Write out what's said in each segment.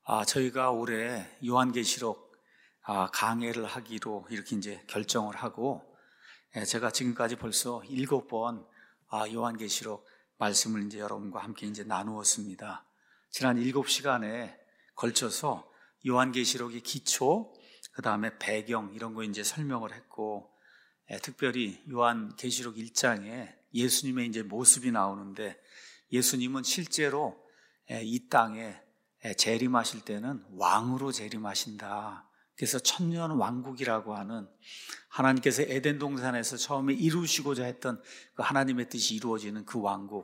저희가 올해 요한계시록 강해를 하기로 이렇게 이제 결정을 하고, 제가 지금까지 벌써 7번 요한계시록 말씀을 이제 여러분과 함께 이제 나누었습니다. 지난 7시간에 걸쳐서 요한계시록의 기초, 그 다음에 배경 이런 거 이제 설명을 했고, 특별히 요한계시록 1장에 예수님의 이제 모습이 나오는데, 예수님은 실제로 이 땅에 재림하실 때는 왕으로 재림하신다. 그래서 천년 왕국이라고 하는 하나님께서 에덴 동산에서 처음에 이루시고자 했던 그 하나님의 뜻이 이루어지는 그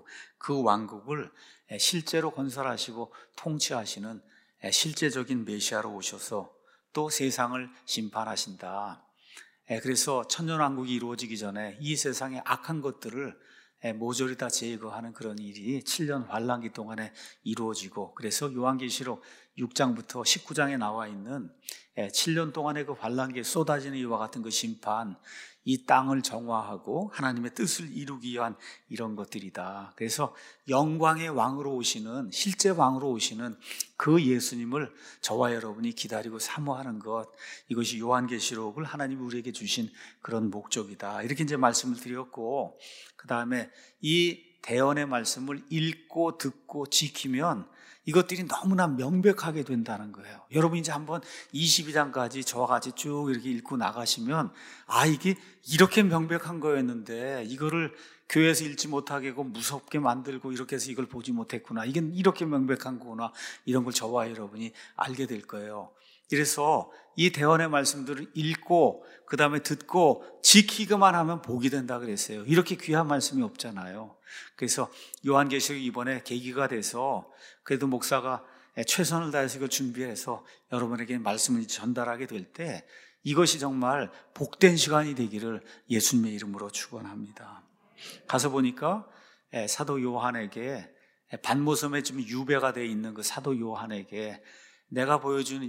왕국을 실제로 건설하시고 통치하시는 실제적인 메시아로 오셔서 또 세상을 심판하신다. 그래서 천년 왕국이 이루어지기 전에 이 세상의 악한 것들을 모조리 다 제거하는 그런 일이 7년 환란기 동안에 이루어지고, 그래서 요한계시록 6장부터 19장에 나와 있는 7년 동안의 그 환란기에 쏟아지는 이와 같은 그 심판, 이 땅을 정화하고 하나님의 뜻을 이루기 위한 이런 것들이다. 그래서 영광의 왕으로 오시는, 실제 왕으로 오시는 그 예수님을 저와 여러분이 기다리고 사모하는 것, 이것이 요한계시록을 하나님이 우리에게 주신 그런 목적이다. 이렇게 이제 말씀을 드렸고, 그 다음에 이 대언의 말씀을 읽고 듣고 지키면 이것들이 너무나 명백하게 된다는 거예요. 여러분 이제 한번 22장까지 저와 같이 쭉 이렇게 읽고 나가시면, 이게 이렇게 명백한 거였는데 이거를 교회에서 읽지 못하게 하고 무섭게 만들고 이렇게 해서 이걸 보지 못했구나, 이게 이렇게 명백한 거구나, 이런 걸 저와 여러분이 알게 될 거예요. 그래서 이 대언의 말씀들을 읽고 그 다음에 듣고 지키기만 하면 복이 된다 그랬어요. 이렇게 귀한 말씀이 없잖아요. 그래서 요한계시록 이번에 계기가 돼서 그래도 목사가 최선을 다해서 이걸 준비해서 여러분에게 말씀을 전달하게 될 때 이것이 정말 복된 시간이 되기를 예수님의 이름으로 축원합니다. 가서 보니까 사도 요한에게, 반모섬에 좀 유배가 되어 있는 그 사도 요한에게 내가 보여주는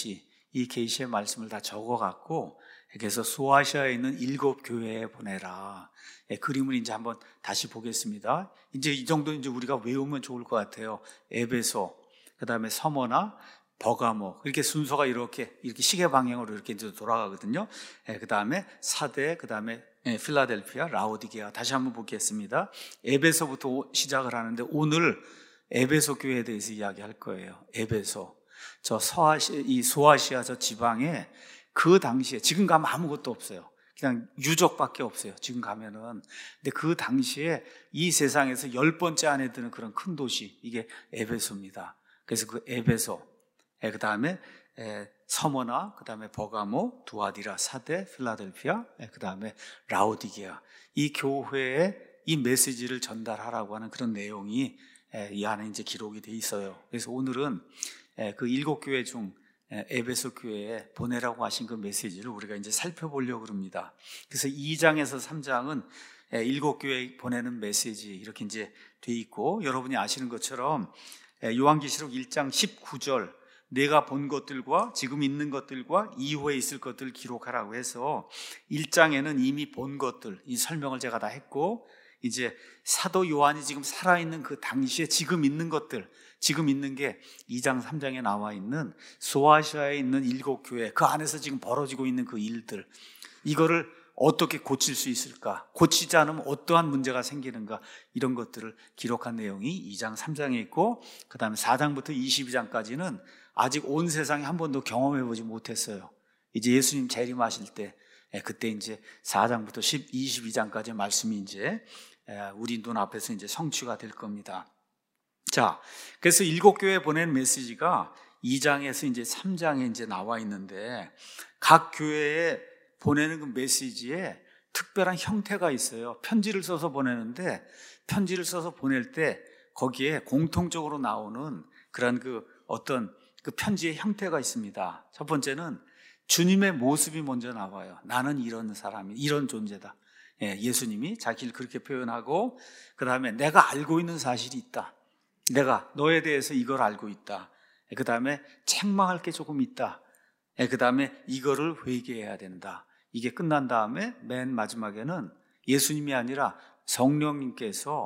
이 계시의 말씀을 다 적어갖고, 그래서 소아시아에 있는 7 교회에 보내라. 그림을 이제 한번 다시 보겠습니다. 이제 이 정도 이제 우리가 외우면 좋을 것 같아요. 에베소, 그 다음에 서머나, 버가모, 이렇게 순서가 이렇게 시계 방향으로 이렇게 이제 돌아가거든요. 그 다음에 사대, 그 다음에 필라델피아, 라오디게아. 다시 한번 보겠습니다. 에베소부터 시작을 하는데 오늘 에베소 교회에 대해서 이야기할 거예요. 에베소. 이 소아시아 저 지방에 그 당시에, 지금 가면 아무것도 없어요. 그냥 유적밖에 없어요. 지금 가면은. 근데 그 당시에 이 세상에서 10번째 안에 드는 그런 큰 도시, 이게 에베소입니다. 그래서 그 에베소, 그 다음에 서머나, 그 다음에 버가모, 두아디라, 사대, 필라델피아, 그 다음에 라오디게아. 이 교회에 이 메시지를 전달하라고 하는 그런 내용이 이 안에 이제 기록이 돼 있어요. 그래서 오늘은 그 7 교회 중 에베소 교회에 보내라고 하신 그 메시지를 우리가 이제 살펴보려고 합니다. 그래서 2장에서 3장은 7 교회에 보내는 메시지 이렇게 이제 돼 있고, 여러분이 아시는 것처럼 요한계시록 1장 19절, 내가 본 것들과 지금 있는 것들과 이후에 있을 것들을 기록하라고 해서 1장에는 이미 본 것들, 이 설명을 제가 다 했고, 이제 사도 요한이 지금 살아있는 그 당시에 지금 있는 것들, 지금 있는 게 2장 3장에 나와 있는 소아시아에 있는 7 교회, 그 안에서 지금 벌어지고 있는 그 일들, 이거를 어떻게 고칠 수 있을까, 고치지 않으면 어떠한 문제가 생기는가, 이런 것들을 기록한 내용이 2장 3장에 있고, 그 다음에 4장부터 22장까지는 아직 온 세상에 한 번도 경험해보지 못했어요. 이제 예수님 재림하실 때, 그때 이제 4장부터 22장까지 말씀이 이제 우리 눈앞에서 이제 성취가 될 겁니다. 자, 그래서 7 교회에 보낸 메시지가 2장에서 이제 3장에 이제 나와 있는데, 각 교회에 보내는 그 메시지에 특별한 형태가 있어요. 편지를 써서 보내는데, 편지를 써서 보낼 때 거기에 공통적으로 나오는 그런 그 어떤 그 편지의 형태가 있습니다. 첫 번째는 주님의 모습이 먼저 나와요. 나는 이런 사람이, 이런 존재다. 예수님이 자기를 그렇게 표현하고, 그 다음에 내가 알고 있는 사실이 있다. 내가 너에 대해서 이걸 알고 있다. 그 다음에 책망할 게 조금 있다. 그 다음에 이거를 회개해야 된다. 이게 끝난 다음에 맨 마지막에는 예수님이 아니라 성령님께서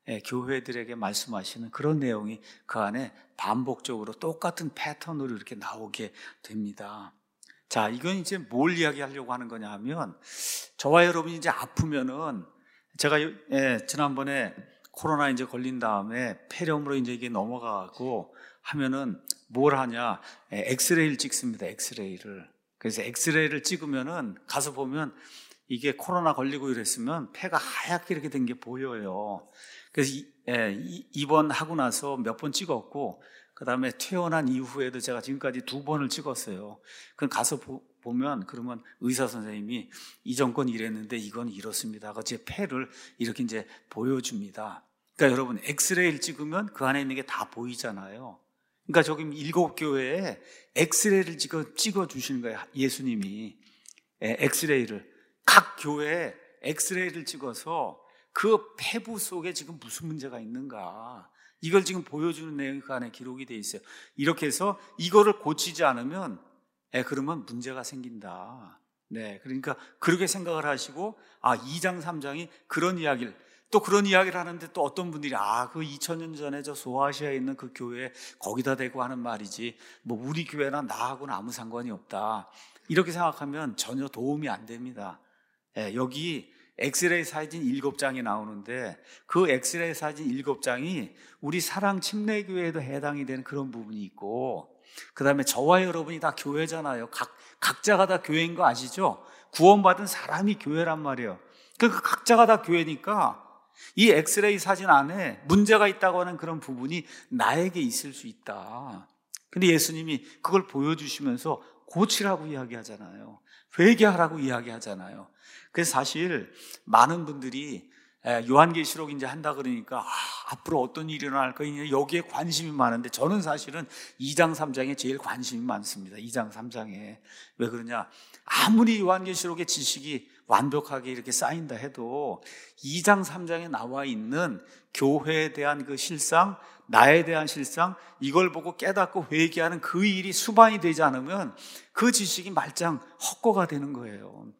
교회들에게 말씀하시는 그런 내용이 그 안에 반복적으로 똑같은 패턴으로 이렇게 나오게 됩니다. 자, 이건 이제 뭘 이야기하려고 하는 거냐 하면, 저와 여러분이 이제 아프면은, 제가 지난번에 코로나 이제 걸린 다음에 폐렴으로 이제 이게 넘어가고 하면은 뭘 하냐, 엑스레이를 찍습니다. 엑스레이를. 그래서 엑스레이를 찍으면은 가서 보면 이게 코로나 걸리고 이랬으면 폐가 하얗게 이렇게 된 게 보여요. 그래서 입원하고 나서 몇 번 찍었고, 그 다음에 퇴원한 이후에도 제가 지금까지 2번을 찍었어요. 그럼 가서 보면, 그러면 의사 선생님이 이전 건 이랬는데 이건 이렇습니다. 제 폐를 이렇게 이제 보여줍니다. 그러니까 여러분, 엑스레이를 찍으면 그 안에 있는 게 다 보이잖아요. 그러니까 저기 7교회에 엑스레이를 찍어 주시는 거예요. 예수님이. 엑스레이를. 각 교회에 엑스레이를 찍어서 그 폐부 속에 지금 무슨 문제가 있는가, 이걸 지금 보여주는 내용이 그 안에 기록이 돼 있어요. 이렇게 해서 이거를 고치지 않으면 그러면 문제가 생긴다. 네, 그러니까 그렇게 생각을 하시고, 2장 3장이 그런 이야기를, 또 그런 이야기를 하는데 또 어떤 분들이 그 2000년 전에 저 소아시아에 있는 그 교회 거기다 대고 하는 말이지 뭐 우리 교회나 나하고는 아무 상관이 없다, 이렇게 생각하면 전혀 도움이 안 됩니다. 여기 엑스레이 사진 7장이 나오는데 그 엑스레이 사진 7장이 우리 사랑 침례교회에도 해당이 되는 그런 부분이 있고, 그 다음에 저와 여러분이 다 교회잖아요. 각자가 다 교회인 거 아시죠? 구원받은 사람이 교회란 말이에요. 그 각자가 다 교회니까 이 엑스레이 사진 안에 문제가 있다고 하는 그런 부분이 나에게 있을 수 있다. 근데 예수님이 그걸 보여주시면서 고치라고 이야기하잖아요. 회개하라고 이야기하잖아요. 그래서 사실 많은 분들이 요한계시록 이제 한다 그러니까 앞으로 어떤 일이 일어날 거냐, 여기에 관심이 많은데, 저는 사실은 2장 3장에 제일 관심이 많습니다. 2장 3장에. 왜 그러냐, 아무리 요한계시록의 지식이 완벽하게 이렇게 쌓인다 해도 2장 3장에 나와 있는 교회에 대한 그 실상, 나에 대한 실상, 이걸 보고 깨닫고 회개하는 그 일이 수반이 되지 않으면 그 지식이 말짱 헛거가 되는 거예요.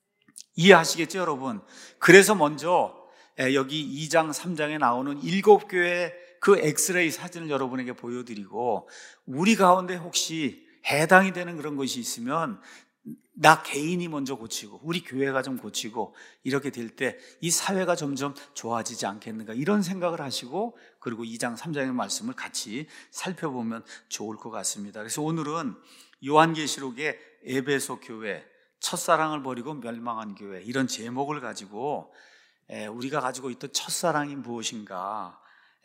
이해하시겠죠, 여러분? 그래서 먼저 여기 2장 3장에 나오는 7교회의 그 엑스레이 사진을 여러분에게 보여드리고, 우리 가운데 혹시 해당이 되는 그런 것이 있으면 나 개인이 먼저 고치고 우리 교회가 좀 고치고 이렇게 될 때 이 사회가 점점 좋아지지 않겠는가, 이런 생각을 하시고, 그리고 2장 3장의 말씀을 같이 살펴보면 좋을 것 같습니다. 그래서 오늘은 요한계시록의 에베소 교회, 첫사랑을 버리고 멸망한 교회, 이런 제목을 가지고 우리가 가지고 있던 첫사랑이 무엇인가,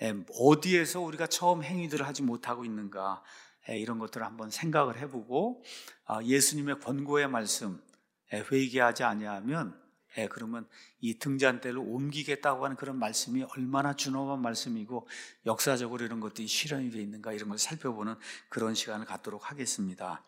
어디에서 우리가 처음 행위들을 하지 못하고 있는가, 이런 것들을 한번 생각을 해보고, 예수님의 권고의 말씀, 회개하지 아니하면 그러면 이 등잔대를 옮기겠다고 하는 그런 말씀이 얼마나 준엄한 말씀이고 역사적으로 이런 것들이 실현이 되어 있는가, 이런 걸 살펴보는 그런 시간을 갖도록 하겠습니다.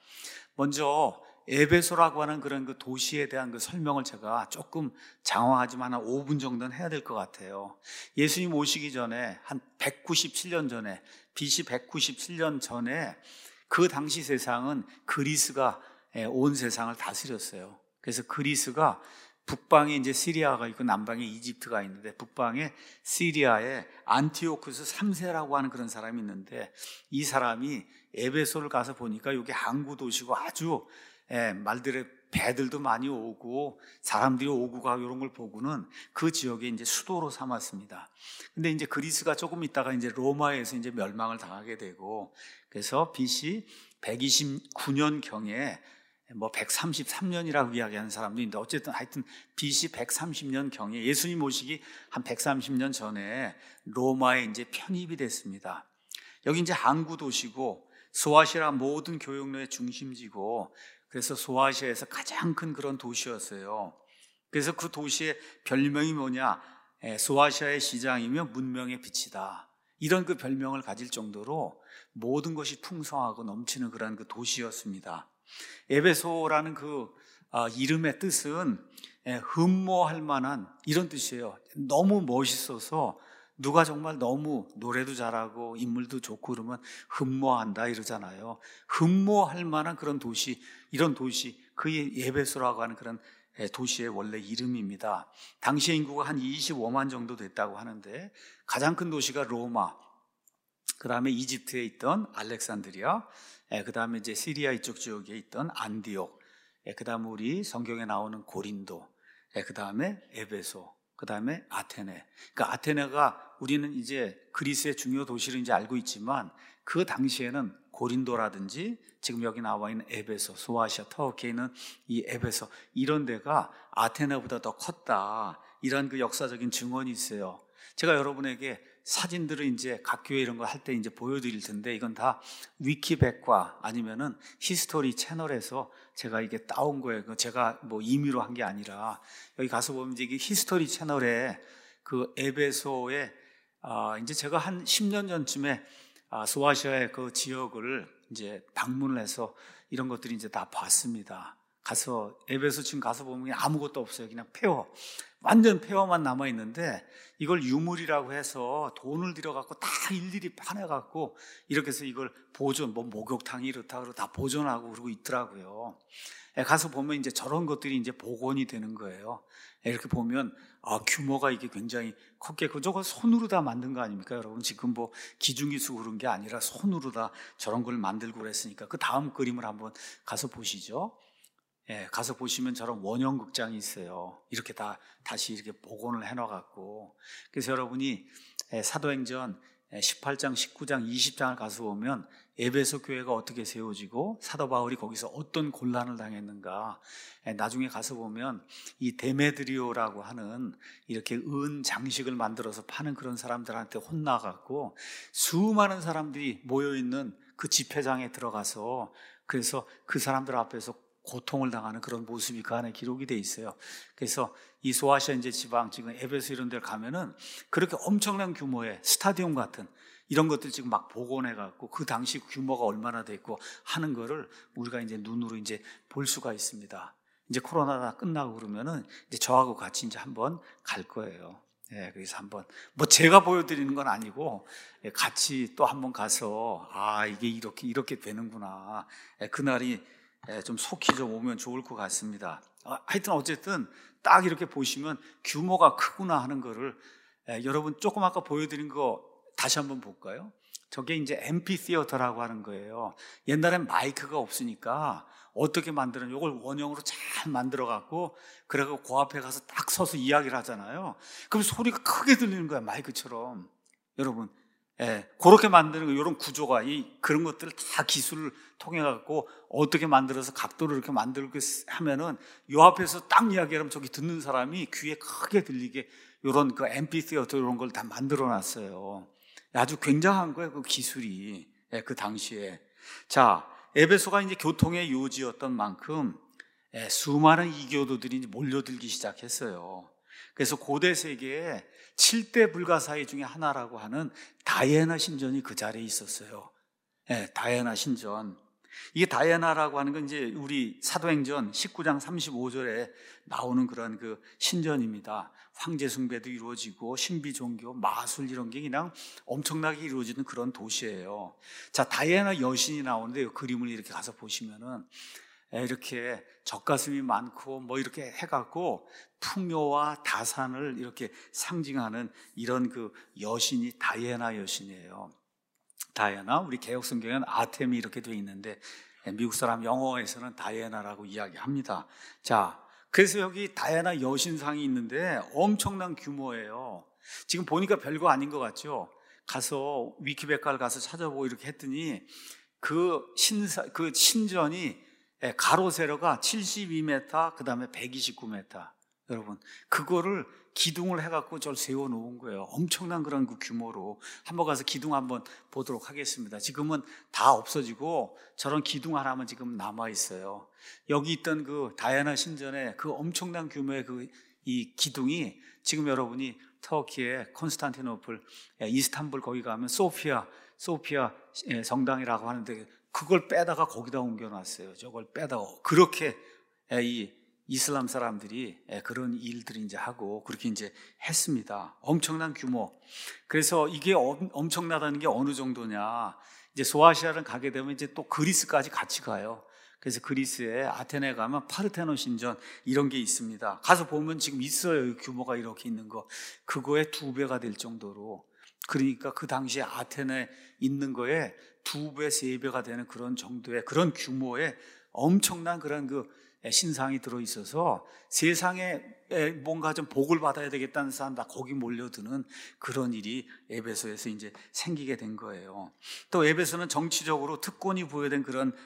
먼저 에베소라고 하는 그런 그 도시에 대한 그 설명을 제가 조금 장황하지만 한 5분 정도는 해야 될 것 같아요. 예수님 오시기 전에 한 197년 전에, BC 197년 전에 그 당시 세상은 그리스가 온 세상을 다스렸어요. 그래서 그리스가 북방에 이제 시리아가 있고 남방에 이집트가 있는데, 북방에 시리아에 안티오쿠스 3세라고 하는 그런 사람이 있는데, 이 사람이 에베소를 가서 보니까 여기 항구 도시고 아주 말들의 배들도 많이 오고 사람들이 오고 가고 이런 걸 보고는 그 지역에 이제 수도로 삼았습니다. 근데 이제 그리스가 조금 있다가 이제 로마에서 이제 멸망을 당하게 되고, 그래서 BC 129년 경에 뭐 133년이라고 이야기하는 사람도 있는데, 어쨌든 하여튼 BC 130년 경에 예수님 오시기 한 130년 전에 로마에 이제 편입이 됐습니다. 여기 이제 항구 도시고 소아시아 모든 교역로의 중심지고, 그래서 소아시아에서 가장 큰 그런 도시였어요. 그래서 그 도시의 별명이 뭐냐, 소아시아의 시장이며 문명의 빛이다, 이런 그 별명을 가질 정도로 모든 것이 풍성하고 넘치는 그런 그 도시였습니다. 에베소라는 그 이름의 뜻은 흠모할 만한, 이런 뜻이에요. 너무 멋있어서 누가 정말 너무 노래도 잘하고 인물도 좋고 그러면 흠모한다 이러잖아요. 흠모할 만한 그런 도시, 이런 도시, 그 에베소라고 하는 그런 도시의 원래 이름입니다. 당시 인구가 한 25만 정도 됐다고 하는데 가장 큰 도시가 로마, 그 다음에 이집트에 있던 알렉산드리아, 그 다음에 이제 시리아 이쪽 지역에 있던 안디옥, 그 다음에 우리 성경에 나오는 고린도, 그 다음에 에베소, 그 다음에 아테네. 그러니까 아테네가 우리는 이제 그리스의 중요 도시를 이제 알고 있지만 그 당시에는 고린도라든지 지금 여기 나와 있는 에베소, 소아시아, 터키에 있는 이 에베소 이런 데가 아테네보다 더 컸다. 이런 그 역사적인 증언이 있어요. 제가 여러분에게 사진들을 이제 각 교회 이런 거 할 때 이제 보여드릴 텐데 이건 다 위키백과 아니면은 히스토리 채널에서 제가 이게 따온 거예요. 제가 뭐 임의로 한 게 아니라 여기 가서 보면 이제 히스토리 채널에 그 에베소에 이제 제가 한 10년 전쯤에 소아시아의 그 지역을 이제 방문을 해서 이런 것들이 이제 다 봤습니다. 가서 에베소 지금 가서 보면 그냥 아무것도 없어요. 그냥 폐허, 완전 폐허만 남아 있는데 이걸 유물이라고 해서 돈을 들여갖고 다 일일이 파내갖고 이렇게 해서 이걸 보존, 뭐 목욕탕이 이렇다 그러고 다 보존하고 그러고 있더라고요. 가서 보면 이제 저런 것들이 이제 복원이 되는 거예요. 이렇게 보면 규모가 이게 굉장히 컸겠고 저거 손으로 다 만든 거 아닙니까, 여러분? 지금 뭐 기중기수 그런 게 아니라 손으로 다 저런 걸 만들고 그랬으니까 그 다음 그림을 한번 가서 보시죠. 가서 보시면 저런 원형 극장이 있어요. 이렇게 다시 이렇게 복원을 해놔갖고. 그래서 여러분이 사도행전 18장, 19장, 20장을 가서 보면 에베소 교회가 어떻게 세워지고 사도 바울이 거기서 어떤 곤란을 당했는가. 나중에 가서 보면 이 데메드리오라고 하는 이렇게 은 장식을 만들어서 파는 그런 사람들한테 혼나갖고 수많은 사람들이 모여있는 그 집회장에 들어가서 그래서 그 사람들 앞에서 고통을 당하는 그런 모습이 그 안에 기록이 돼 있어요. 그래서 이 소아시아 이제 지방 지금 에베소 이런 데 가면은 그렇게 엄청난 규모의 스타디움 같은 이런 것들 지금 막 복원해 갖고 그 당시 규모가 얼마나 됐고 하는 거를 우리가 이제 눈으로 이제 볼 수가 있습니다. 이제 코로나가 끝나고 그러면은 이제 저하고 같이 이제 한번 갈 거예요. 그래서 한번 뭐 제가 보여드리는 건 아니고 같이 또 한번 가서 이게 이렇게 되는구나. 그날이 좀 속히 좀 오면 좋을 것 같습니다. 하여튼 어쨌든 딱 이렇게 보시면 규모가 크구나 하는 거를 여러분 조금 아까 보여드린 거 다시 한번 볼까요? 저게 이제 앰피시어터라고 하는 거예요. 옛날엔 마이크가 없으니까 어떻게 만드는 이걸 원형으로 잘 만들어 갖고 그래서 그 앞에 가서 딱 서서 이야기를 하잖아요. 그럼 소리가 크게 들리는 거야, 마이크처럼. 여러분, 그렇게 만드는 거, 이런 구조가 그런 것들을 다 기술을 통해 갖고 어떻게 만들어서 각도를 이렇게 만들고 하면은 요 앞에서 딱 이야기하면 저기 듣는 사람이 귀에 크게 들리게 이런 그 앰피시어터 이런 걸 다 만들어 놨어요. 아주 굉장한 거예요, 그 기술이. 그 당시에. 자, 에베소가 이제 교통의 요지였던 만큼 수많은 이교도들이 이제 몰려들기 시작했어요. 그래서 고대 세계에 7대 불가사의 중에 하나라고 하는 다이애나 신전이 그 자리에 있었어요. 다이애나 신전. 이게 다이애나라고 하는 건 이제 우리 사도행전 19장 35절에 나오는 그런 그 신전입니다. 황제 숭배도 이루어지고 신비 종교, 마술 이런 게 그냥 엄청나게 이루어지는 그런 도시예요. 자, 다이애나 여신이 나오는데 이 그림을 이렇게 가서 보시면은 이렇게 젖가슴이 많고 뭐 이렇게 해갖고 풍요와 다산을 이렇게 상징하는 이런 그 여신이 다이애나 여신이에요. 다이애나, 우리 개역 성경에는 아템이 이렇게 되어 있는데 미국 사람 영어에서는 다이애나라고 이야기합니다. 자, 그래서 여기 다이애나 여신상이 있는데 엄청난 규모예요. 지금 보니까 별거 아닌 것 같죠? 가서 위키백과를 가서 찾아보고 이렇게 했더니 그 신전이 가로 세로가 72m, 그 다음에 129m. 여러분, 그거를 기둥을 해갖고 저를 세워놓은 거예요. 엄청난 그런 그 규모로. 한번 가서 기둥 한번 보도록 하겠습니다. 지금은 다 없어지고 저런 기둥 하나만 지금 남아있어요. 여기 있던 그 다이애나 신전의 그 엄청난 규모의 이 기둥이 지금 여러분이 터키의 콘스탄티노플, 이스탄불 거기 가면 소피아 성당이라고 하는데 그걸 빼다가 거기다 옮겨놨어요. 저걸 빼다가. 그렇게 이 이슬람 사람들이 그런 일들을 이제 하고 그렇게 이제 했습니다. 엄청난 규모. 그래서 이게 엄청나다는 게 어느 정도냐. 이제 소아시아를 가게 되면 이제 또 그리스까지 같이 가요. 그래서 그리스의 아테네에 가면 파르테논 신전 이런 게 있습니다. 가서 보면 지금 있어요. 규모가 이렇게 있는 거. 그거의 2배가 될 정도로. 그러니까 그 당시에 아테네에 있는 거에 2배, 3배가 되는 그런 정도의 그런 규모의 엄청난 그런 그 신상이 들어있어서 세상에 뭔가 좀 복을 받아야 되겠다는 사람 다 거기 몰려드는 그런 일이 에베소에서 이제 생기게 된 거예요. 또 에베소는 정치적으로 특권이 부여된 그런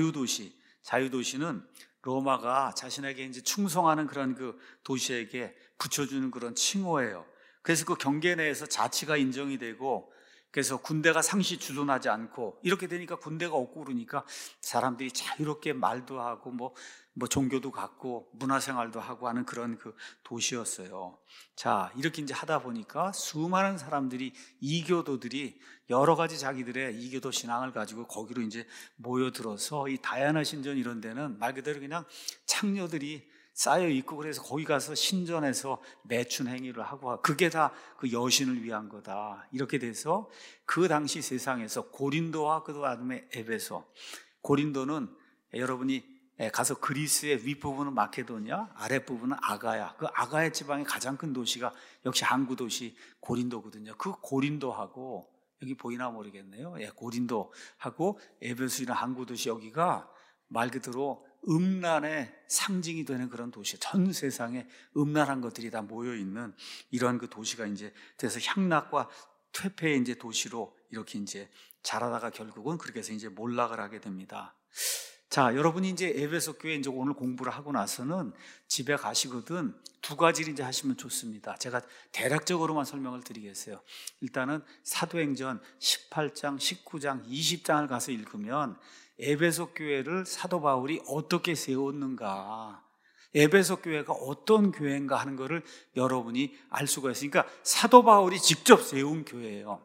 자유도시는 로마가 자신에게 이제 충성하는 그런 그 도시에게 붙여주는 그런 칭호예요. 그래서 그 경계 내에서 자치가 인정이 되고, 그래서 군대가 상시 주둔하지 않고 이렇게 되니까 군대가 없고 그러니까 사람들이 자유롭게 말도 하고 뭐 종교도 갖고 문화생활도 하고 하는 그런 그 도시였어요. 자, 이렇게 이제 하다 보니까 수많은 사람들이, 이교도들이 여러 가지 자기들의 이교도 신앙을 가지고 거기로 이제 모여들어서 이 다이아나 신전 이런 데는 말 그대로 그냥 창녀들이 쌓여 있고, 그래서 거기 가서 신전에서 매춘 행위를 하고, 그게 다 그 여신을 위한 거다. 이렇게 돼서 그 당시 세상에서 고린도와 그 다음에 에베소. 고린도는 여러분이 가서 그리스의 윗부분은 마케도니아, 아랫부분은 아가야. 그 아가야 지방의 가장 큰 도시가 역시 항구 도시 고린도거든요. 그 고린도하고, 여기 보이나 모르겠네요. 고린도하고 에베소이나 항구 도시, 여기가 말 그대로 음란의 상징이 되는 그런 도시, 전 세상에 음란한 것들이 다 모여 있는 이러한 그 도시가 이제 돼서 향락과 퇴폐의 이제 도시로 이렇게 이제 자라다가 결국은 그렇게 해서 이제 몰락을 하게 됩니다. 자, 여러분이 이제 에베소 교회 이제 오늘 공부를 하고 나서는 집에 가시거든 2가지를 이제 하시면 좋습니다. 제가 대략적으로만 설명을 드리겠어요. 일단은 사도행전 18장, 19장, 20장을 가서 읽으면 에베소 교회를 사도 바울이 어떻게 세웠는가, 에베소 교회가 어떤 교회인가 하는 것을 여러분이 알 수가 있으니까 사도 바울이 직접 세운 교회예요.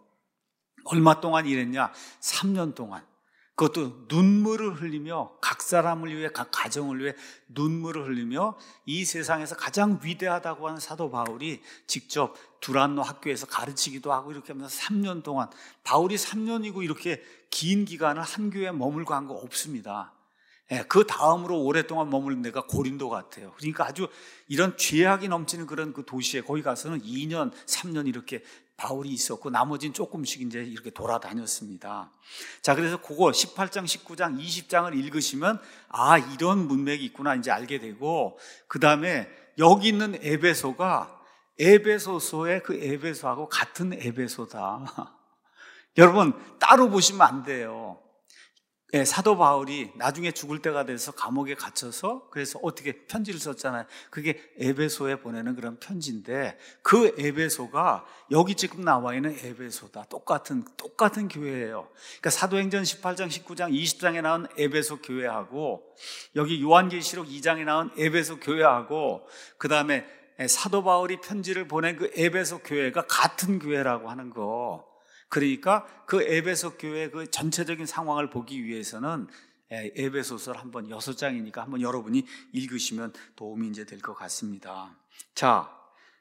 얼마 동안 일했냐? 3년 동안. 그것도 눈물을 흘리며, 각 사람을 위해, 각 가정을 위해 눈물을 흘리며 이 세상에서 가장 위대하다고 하는 사도 바울이 직접 두란노 학교에서 가르치기도 하고 이렇게 하면서 3년 동안, 바울이 3년이고 이렇게 긴 기간을 한 교회에 머물고 한 거 없습니다. 그 다음으로 오랫동안 머무른 데가 고린도 같아요. 그러니까 아주 이런 죄악이 넘치는 그런 그 도시에 거기 가서는 2년, 3년 이렇게 바울이 있었고 나머지는 조금씩 이제 이렇게 돌아다녔습니다. 자, 그래서 그거 18장, 19장, 20장을 읽으시면 이런 문맥이 있구나 이제 알게 되고, 그 다음에 여기 있는 에베소가 에베소서의 그 에베소하고 같은 에베소다. 여러분 따로 보시면 안 돼요. 사도 바울이 나중에 죽을 때가 돼서 감옥에 갇혀서 그래서 어떻게 편지를 썼잖아요. 그게 에베소에 보내는 그런 편지인데 그 에베소가 여기 지금 나와 있는 에베소다. 똑같은 교회예요. 그러니까 사도행전 18장, 19장, 20장에 나온 에베소 교회하고 여기 요한계시록 2장에 나온 에베소 교회하고 그 다음에 사도 바울이 편지를 보낸 그 에베소 교회가 같은 교회라고 하는 거. 그러니까 그 에베소 교회 그 전체적인 상황을 보기 위해서는 에베소서를 한번 6장이니까 한번 여러분이 읽으시면 도움이 이제 될 것 같습니다. 자,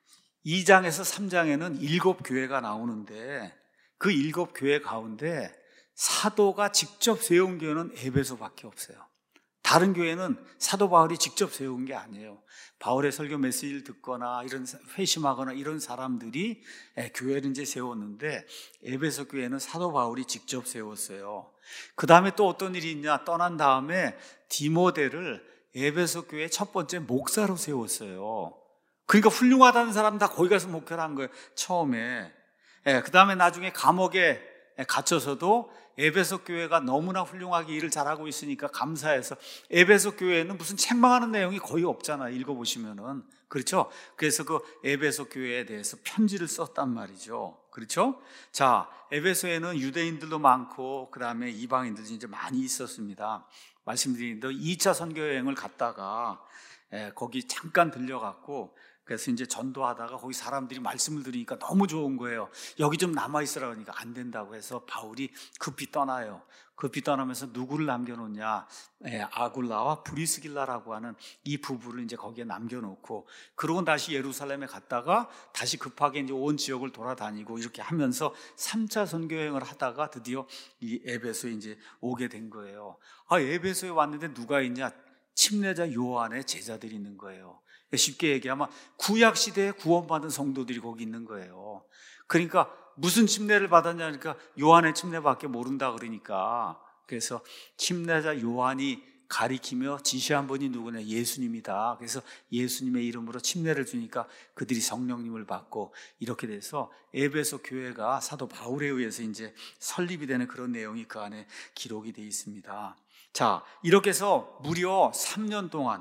2장에서 3장에는 7교회가 나오는데 그 7교회 가운데 사도가 직접 세운 교회는 에베소밖에 없어요. 다른 교회는 사도 바울이 직접 세운 게 아니에요. 바울의 설교 메시지를 듣거나 이런 회심하거나 이런 사람들이 교회를 이제 세웠는데 에베소 교회는 사도 바울이 직접 세웠어요. 그 다음에 또 어떤 일이 있냐? 떠난 다음에 디모데를 에베소 교회의 첫 번째 목사로 세웠어요. 그러니까 훌륭하다는 사람 다 거기 가서 목회를 한 거예요, 처음에. 그 다음에 나중에 감옥에 갇혀서도 에베소 교회가 너무나 훌륭하게 일을 잘하고 있으니까 감사해서, 에베소 교회는 무슨 책망하는 내용이 거의 없잖아요, 읽어보시면은. 그렇죠? 그래서 그 에베소 교회에 대해서 편지를 썼단 말이죠. 그렇죠? 자, 에베소에는 유대인들도 많고 그 다음에 이방인들이 이제 많이 있었습니다. 말씀드린 대로 2차 선교 여행을 갔다가 거기 잠깐 들려갔고 그래서 이제 전도하다가 거기 사람들이 말씀을 들으니까 너무 좋은 거예요. 여기 좀 남아있으라 그러니까 안 된다고 해서 바울이 급히 떠나요. 급히 떠나면서 누구를 남겨놓냐? 아굴라와 브리스길라라고 하는 이 부부를 이제 거기에 남겨놓고, 그러고 다시 예루살렘에 갔다가 다시 급하게 이제 온 지역을 돌아다니고 이렇게 하면서 3차 선교 여행을 하다가 드디어 이 에베소에 이제 오게 된 거예요. 에베소에 왔는데 누가 있냐? 침례자 요한의 제자들이 있는 거예요. 쉽게 얘기하면 구약 시대에 구원받은 성도들이 거기 있는 거예요. 그러니까 무슨 침례를 받았냐니까 요한의 침례밖에 모른다 그러니까, 그래서 침례자 요한이 가리키며 지시한 분이 누구냐? 예수님이다. 그래서 예수님의 이름으로 침례를 주니까 그들이 성령님을 받고, 이렇게 돼서 에베소 교회가 사도 바울에 의해서 이제 설립이 되는 그런 내용이 그 안에 기록이 되어 있습니다. 자, 이렇게 해서 무려 3년 동안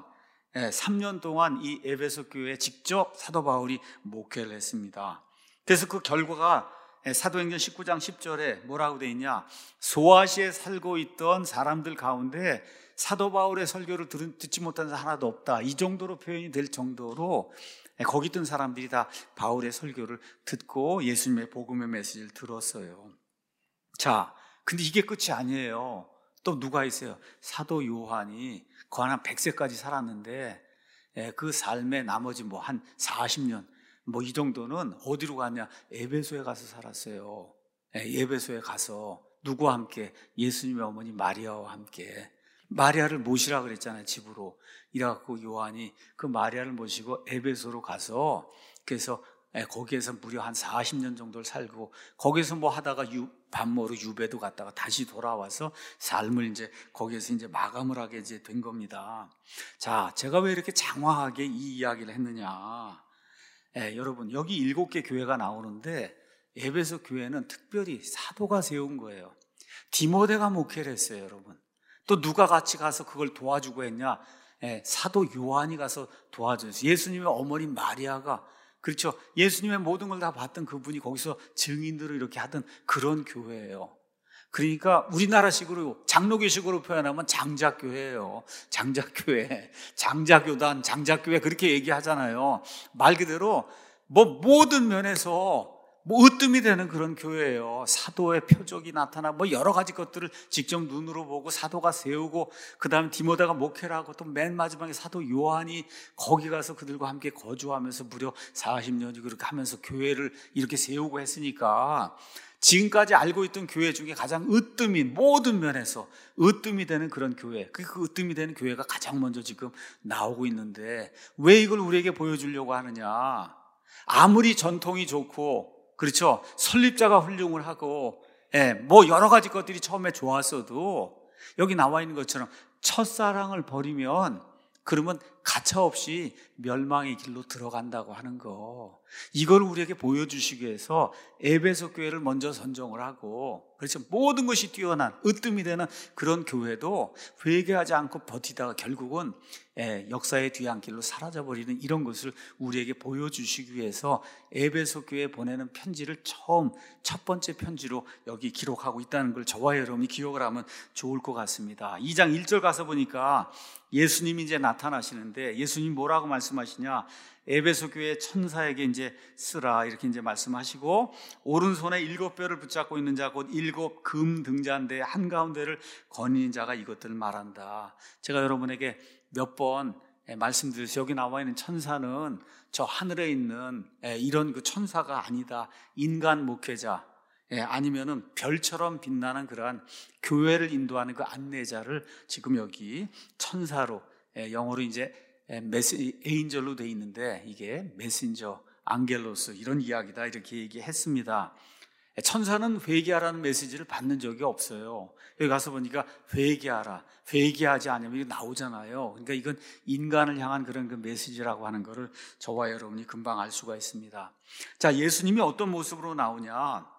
이 에베소 교회에 직접 사도 바울이 목회를 했습니다. 그래서 그 결과가 사도행전 19장 10절에 뭐라고 되어 있냐? 소아시아에 살고 있던 사람들 가운데 사도 바울의 설교를 듣지 못한 사람 하나도 없다. 이 정도로 표현이 될 정도로 거기 있던 사람들이 다 바울의 설교를 듣고 예수님의 복음의 메시지를 들었어요. 자, 근데 이게 끝이 아니에요. 또 누가 있어요? 사도 요한이 거의 한 100세까지 살았는데 그 삶의 나머지 뭐 한 40년 뭐 이 정도는 어디로 갔냐? 에베소에 가서 살았어요. 에베소에 가서 누구와 함께? 예수님의 어머니 마리아와 함께. 마리아를 모시라 그랬잖아요, 집으로. 이래갖고 요한이 그 마리아를 모시고 에베소로 가서, 그래서 거기에서 무려 한 40년 정도를 살고, 거기서 뭐 하다가 반모로 유배도 갔다가 다시 돌아와서 삶을 이제 거기에서 이제 마감을 하게 이제 된 겁니다. 자, 제가 왜 이렇게 장황하게 이 이야기를 했느냐? 여러분, 여기 7개 교회가 나오는데 에베소 교회는 특별히 사도가 세운 거예요. 디모데가 목회를 했어요, 여러분. 또 누가 같이 가서 그걸 도와주고 했냐? 사도 요한이 가서 도와줬어요. 예수님의 어머니 마리아가, 그렇죠, 예수님의 모든 걸 다 봤던 그분이 거기서 증인들을 이렇게 하던 그런 교회예요. 그러니까 우리나라식으로 장로교식으로 표현하면 장작교회예요. 장작교회, 장자교단, 장작교회 그렇게 얘기하잖아요. 말 그대로 뭐 모든 면에서 뭐 으뜸이 되는 그런 교회예요. 사도의 표적이 나타나 뭐 여러 가지 것들을 직접 눈으로 보고 사도가 세우고, 그 다음에 디모데가 목회를 하고, 또 맨 마지막에 사도 요한이 거기 가서 그들과 함께 거주하면서 무려 40년이 그렇게 하면서 교회를 이렇게 세우고 했으니까, 지금까지 알고 있던 교회 중에 가장 으뜸인, 모든 면에서 으뜸이 되는 그런 교회, 그 으뜸이 되는 교회가 가장 먼저 지금 나오고 있는데, 왜 이걸 우리에게 보여주려고 하느냐? 아무리 전통이 좋고, 그렇죠, 설립자가 훌륭을 하고, 뭐 여러 가지 것들이 처음에 좋았어도, 여기 나와 있는 것처럼 첫사랑을 버리면 그러면 가차없이 멸망의 길로 들어간다고 하는 거, 이걸 우리에게 보여주시기 위해서 에베소 교회를 먼저 선정을 하고, 그렇죠, 모든 것이 뛰어난 으뜸이 되는 그런 교회도 회개하지 않고 버티다가 결국은 역사의 뒤안길로 사라져버리는 이런 것을 우리에게 보여주시기 위해서 에베소 교회에 보내는 편지를 첫 번째 편지로 여기 기록하고 있다는 걸 저와 여러분이 기억을 하면 좋을 것 같습니다. 2장 1절 가서 보니까 예수님이 이제 나타나시는데, 예수님 뭐라고 말씀하시냐? 에베소 교회 천사에게 이제 쓰라 이렇게 이제 말씀하시고, 오른손에 7뼈를 붙잡고 있는 자 곧 7 금 등잔대 한가운데를 거니는 자가 이것들을 말한다. 제가 여러분에게 몇 번 말씀드렸어요. 여기 나와 있는 천사는 저 하늘에 있는 이런 그 천사가 아니다. 인간 목회자, 아니면은 별처럼 빛나는 그러한 교회를 인도하는 그 안내자를 지금 여기 천사로, 영어로 이제 에인절로 돼 있는데 이게 메신저, 앙겔로스 이런 이야기다 이렇게 얘기했습니다. 천사는 회개하라는 메시지를 받는 적이 없어요. 여기 가서 보니까 회개하라, 회개하지 않으면 이거 나오잖아요. 그러니까 이건 인간을 향한 그런 그 메시지라고 하는 거를 저와 여러분이 금방 알 수가 있습니다. 자, 예수님이 어떤 모습으로 나오냐?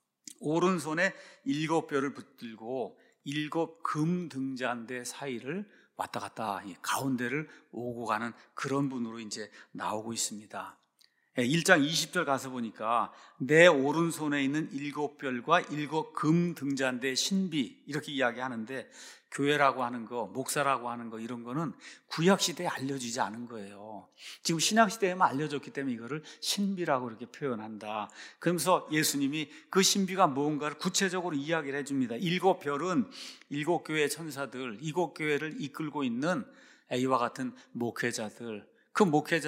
오른손에 7뼈를 붙들고 7 금 등잔대 사이를 왔다 갔다 가운데를 오고 가는 그런 분으로 이제 나오고 있습니다. 1장 20절 가서 보니까 내 오른손에 있는 7별과 7금 등잔대 신비 이렇게 이야기하는데, 교회라고 하는 거, 목사라고 하는 거 이런 거는 구약시대에 알려지지 않은 거예요. 지금 신약시대에만 알려졌기 때문에 이거를 신비라고 이렇게 표현한다. 그러면서 예수님이 그 신비가 무언가를 구체적으로 이야기를 해줍니다. 7별은 7교회의 천사들, 7교회를 이끌고 있는 이와 같은 목회자들, 그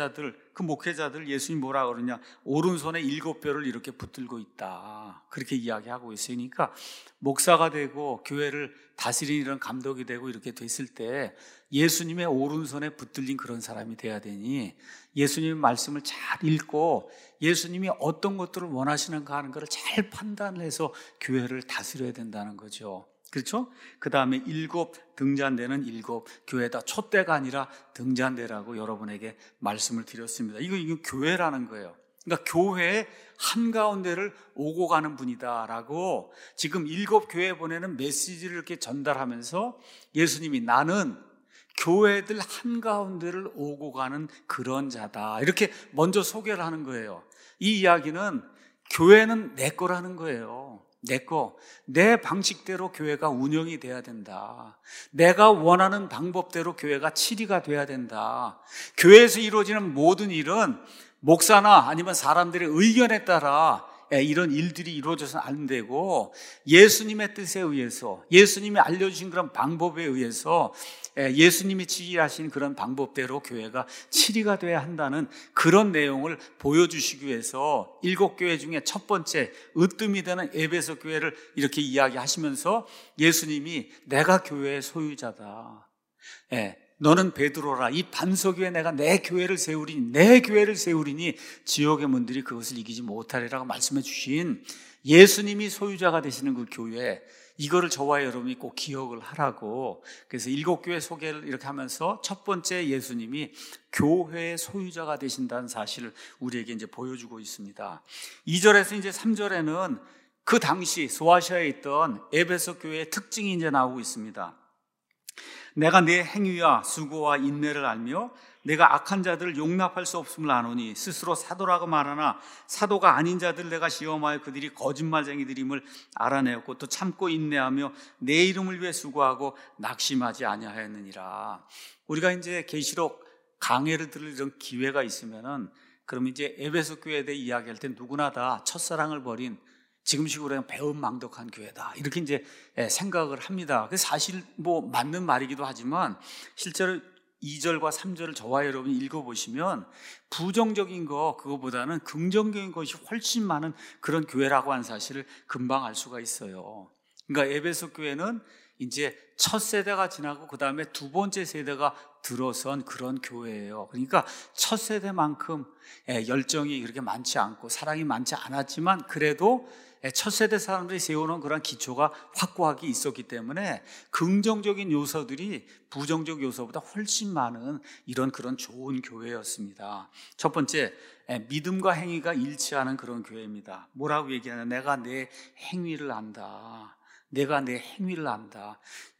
목회자들 예수님이 뭐라 그러냐, 오른손에 7별을 이렇게 붙들고 있다, 그렇게 이야기하고 있으니까 목사가 되고 교회를 다스리는 이런 감독이 되고 이렇게 됐을 때 예수님의 오른손에 붙들린 그런 사람이 돼야 되니, 예수님의 말씀을 잘 읽고 예수님이 어떤 것들을 원하시는가 하는 것을 잘 판단을 해서 교회를 다스려야 된다는 거죠. 그렇죠? 그 다음에 7 등잔대는 7 교회다. 촛대가 아니라 등잔대라고 여러분에게 말씀을 드렸습니다. 이거 교회라는 거예요. 그러니까 교회의 한가운데를 오고 가는 분이다라고 지금 7 교회에 보내는 메시지를 이렇게 전달하면서 예수님이 나는 교회들 한가운데를 오고 가는 그런 자다, 이렇게 먼저 소개를 하는 거예요. 이 이야기는 교회는 내 거라는 거예요. 내 방식대로 교회가 운영이 돼야 된다. 내가 원하는 방법대로 교회가 치리가 돼야 된다. 교회에서 이루어지는 모든 일은 목사나 아니면 사람들의 의견에 따라 이런 일들이 이루어져서는 안 되고, 예수님의 뜻에 의해서, 예수님이 알려주신 그런 방법에 의해서, 예수님이 지시하신 그런 방법대로 교회가 치리가 돼야 한다는 그런 내용을 보여주시기 위해서 7 교회 중에 첫 번째 으뜸이 되는 에베소 교회를 이렇게 이야기하시면서 예수님이 내가 교회의 소유자다, 너는 베드로라, 이 반석 위에 내가 내 교회를 세우리니 지옥의 문들이 그것을 이기지 못하리라고 말씀해 주신 예수님이 소유자가 되시는 그 교회, 이거를 저와 여러분이 꼭 기억을 하라고. 그래서 7 교회 소개를 이렇게 하면서 첫 번째 예수님이 교회의 소유자가 되신다는 사실을 우리에게 이제 보여주고 있습니다. 2절에서 이제 3절에는 그 당시 소아시아에 있던 에베소 교회의 특징이 이제 나오고 있습니다. 내가 내 행위와 수고와 인내를 알며 내가 악한 자들을 용납할 수 없음을 아노니 스스로 사도라고 말하나 사도가 아닌 자들 내가 시험하여 그들이 거짓말쟁이들임을 알아내었고 또 참고 인내하며 내 이름을 위해 수고하고 낙심하지 아니하였느니라. 우리가 이제 계시록 강해를 들을 이런 기회가 있으면은, 그럼 이제 에베소 교회에 대해 이야기할 때 누구나 다 첫사랑을 버린 지금식으로 배은망덕한 교회다, 이렇게 이제 생각을 합니다. 그래서 사실 뭐 맞는 말이기도 하지만 실제로 2절과 3절을 저와 여러분이 읽어보시면 부정적인 거, 그거보다는 긍정적인 것이 훨씬 많은 그런 교회라고 하는 사실을 금방 알 수가 있어요. 그러니까 에베소 교회는 이제 첫 세대가 지나고 그 다음에 두 번째 세대가 들어선 그런 교회예요. 그러니까 첫 세대만큼 열정이 그렇게 많지 않고 사랑이 많지 않았지만 그래도 첫 세대 사람들이 세우는 그런 기초가 확고하게 있었기 때문에 긍정적인 요소들이 부정적 요소보다 훨씬 많은 이런 그런 좋은 교회였습니다. 첫 번째, 믿음과 행위가 일치하는 그런 교회입니다. 뭐라고 얘기하냐? 내가 내 행위를 안다. 내가 내 행위를 안다.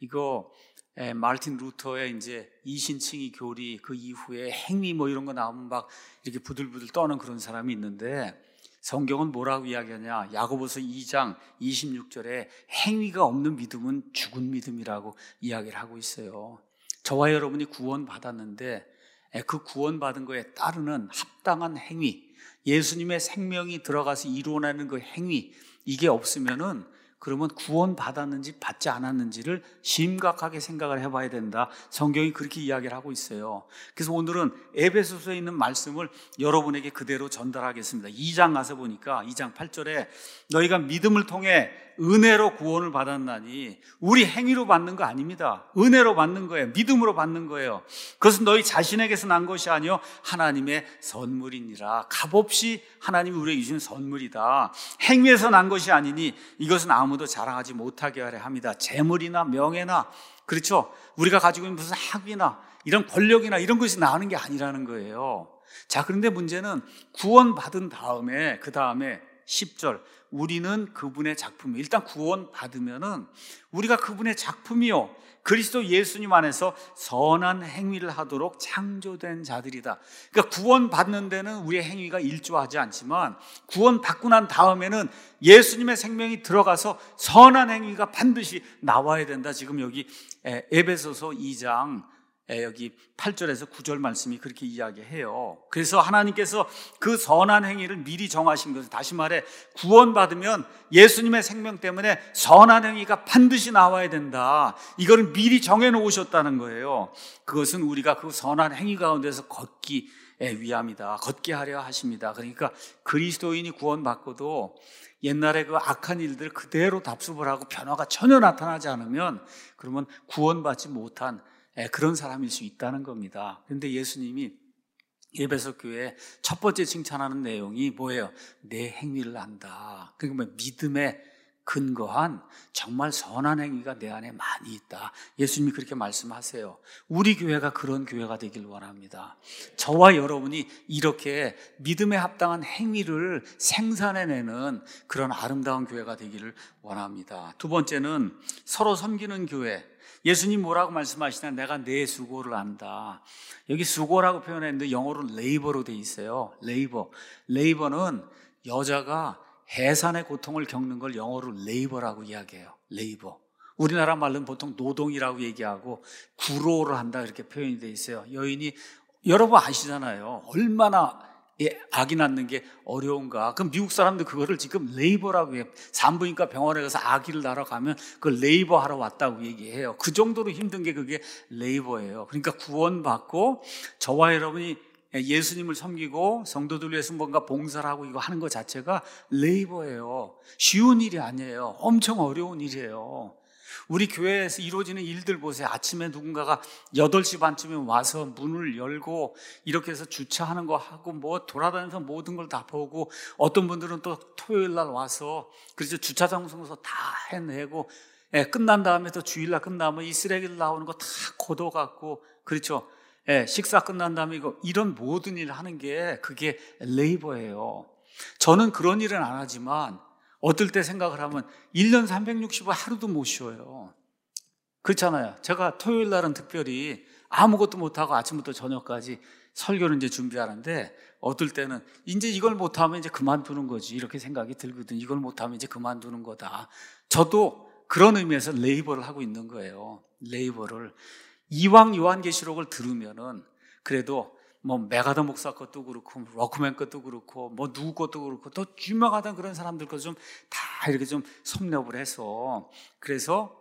이거 마르틴 루터의 이제 이신칭의 교리, 그 이후에 행위 뭐 이런 거 나오면 막 이렇게 부들부들 떠는 그런 사람이 있는데, 성경은 뭐라고 이야기하냐? 야고보서 2장 26절에 행위가 없는 믿음은 죽은 믿음이라고 이야기를 하고 있어요. 저와 여러분이 구원받았는데 그 구원받은 거에 따르는 합당한 행위, 예수님의 생명이 들어가서 이루어내는 그 행위, 이게 없으면은 그러면 구원받았는지 받지 않았는지를 심각하게 생각을 해봐야 된다. 성경이 그렇게 이야기를 하고 있어요. 그래서 오늘은 에베소서에 있는 말씀을 여러분에게 그대로 전달하겠습니다. 2장 가서 보니까 2장 8절에 너희가 믿음을 통해 은혜로 구원을 받았나니, 우리 행위로 받는 거 아닙니다. 은혜로 받는 거예요. 믿음으로 받는 거예요. 그것은 너희 자신에게서 난 것이 아니요 하나님의 선물이니라. 값없이 하나님이 우리에게 주신 선물이다. 행위에서 난 것이 아니니 이것은 아무도 자랑하지 못하게 하려 합니다. 재물이나 명예나, 그렇죠, 우리가 가지고 있는 무슨 학위나 이런 권력이나 이런 것이 나오는 게 아니라는 거예요. 자, 그런데 문제는 구원받은 다음에 그 다음에 10절 우리는 그분의 작품이요. 일단 구원 받으면은 우리가 그분의 작품이요, 그리스도 예수님 안에서 선한 행위를 하도록 창조된 자들이다. 그러니까 구원 받는 데는 우리의 행위가 일조하지 않지만 구원 받고 난 다음에는 예수님의 생명이 들어가서 선한 행위가 반드시 나와야 된다. 지금 여기 에베소서 2장 여기 8절에서 9절 말씀이 그렇게 이야기해요. 그래서 하나님께서 그 선한 행위를 미리 정하신 것을, 다시 말해 구원받으면 예수님의 생명 때문에 선한 행위가 반드시 나와야 된다. 이거를 미리 정해놓으셨다는 거예요. 그것은 우리가 그 선한 행위 가운데서 걷기 위함이다. 걷게 하려 하십니다. 그러니까 그리스도인이 구원받고도 옛날에 그 악한 일들 그대로 답습을 하고 변화가 전혀 나타나지 않으면 그러면 구원받지 못한 그런 사람일 수 있다는 겁니다. 그런데 예수님이 에베소 교회에 첫 번째 칭찬하는 내용이 뭐예요? 내 행위를 안다. 그러니까 믿음에 근거한 정말 선한 행위가 내 안에 많이 있다. 예수님이 그렇게 말씀하세요. 우리 교회가 그런 교회가 되길 원합니다. 저와 여러분이 이렇게 믿음에 합당한 행위를 생산해내는 그런 아름다운 교회가 되기를 원합니다. 두 번째는 서로 섬기는 교회. 예수님 뭐라고 말씀하시냐? 내가 내 수고를 안다. 여기 수고라고 표현했는데 영어로는 레이버로 돼 있어요. 레이버는 여자가 해산의 고통을 겪는 걸 영어로 레이버라고 이야기해요. 레이버. 우리나라 말로는 보통 노동이라고 얘기하고 구로를 한다 이렇게 표현이 돼 있어요. 여인이, 여러분 아시잖아요. 얼마나 아기 낳는 게 어려운가. 그럼 미국 사람들 그거를 지금 레이버라고 해요. 산부인과 병원에 가서 아기를 낳으러 가면 그걸 레이버 하러 왔다고 얘기해요. 그 정도로 힘든 게 그게 레이버예요. 그러니까 구원받고 저와 여러분이 예수님을 섬기고 성도들 위해서 뭔가 봉사를 하고 이거 하는 것 자체가 레이버예요. 쉬운 일이 아니에요. 엄청 어려운 일이에요. 우리 교회에서 이루어지는 일들 보세요. 아침에 누군가가 8시 반쯤에 와서 문을 열고 이렇게 해서 주차하는 거 하고 뭐 돌아다니면서 모든 걸 다 보고, 어떤 분들은 또 토요일 날 와서 그래서 주차장 청소 다 해내고 끝난 다음에 또 주일날 끝나면 이 쓰레기를 나오는 거 다 걷어갖고, 그렇죠? 식사 끝난 다음에 이런 모든 일을 하는 게 그게 레이버예요. 저는 그런 일은 안 하지만 어떨 때 생각을 하면 1년 365일 하루도 못 쉬어요. 그렇잖아요. 제가 토요일 날은 특별히 아무것도 못하고 아침부터 저녁까지 설교를 이제 준비하는데, 어떨 때는 이제 이걸 못하면 이제 그만두는 거지 이렇게 생각이 들거든. 이걸 못하면 이제 그만두는 거다. 저도 그런 의미에서 레이버를 하고 있는 거예요. 레이버를. 이왕 요한계시록을 들으면은 그래도 뭐 메가더 목사 것도 그렇고 워크맨 것도 그렇고 뭐 누구 것도 그렇고 또 유명하던 그런 사람들 것 좀 다 이렇게 좀 섭렵을 해서, 그래서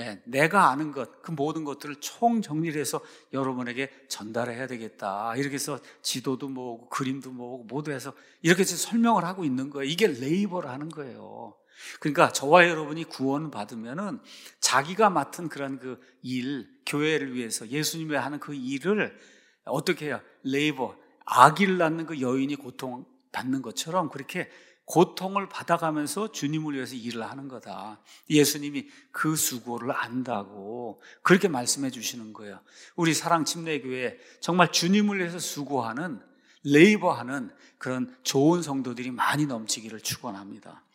내가 아는 것, 그 모든 것들을 총정리를 해서 여러분에게 전달해야 되겠다. 이렇게 해서 지도도 모으고 그림도 모으고 모두 해서 이렇게 해서 설명을 하고 있는 거예요. 이게 레이버를 하는 거예요. 그러니까 저와 여러분이 구원 받으면은 자기가 맡은 그런 그 일, 교회를 위해서 예수님이 하는 그 일을 어떻게 해요? 레이버, 아기를 낳는 그 여인이 고통 받는 것처럼 그렇게 고통을 받아가면서 주님을 위해서 일을 하는 거다. 예수님이 그 수고를 안다고 그렇게 말씀해 주시는 거예요. 우리 사랑침례교회 정말 주님을 위해서 수고하는, 레이버하는 그런 좋은 성도들이 많이 넘치기를 축원합니다.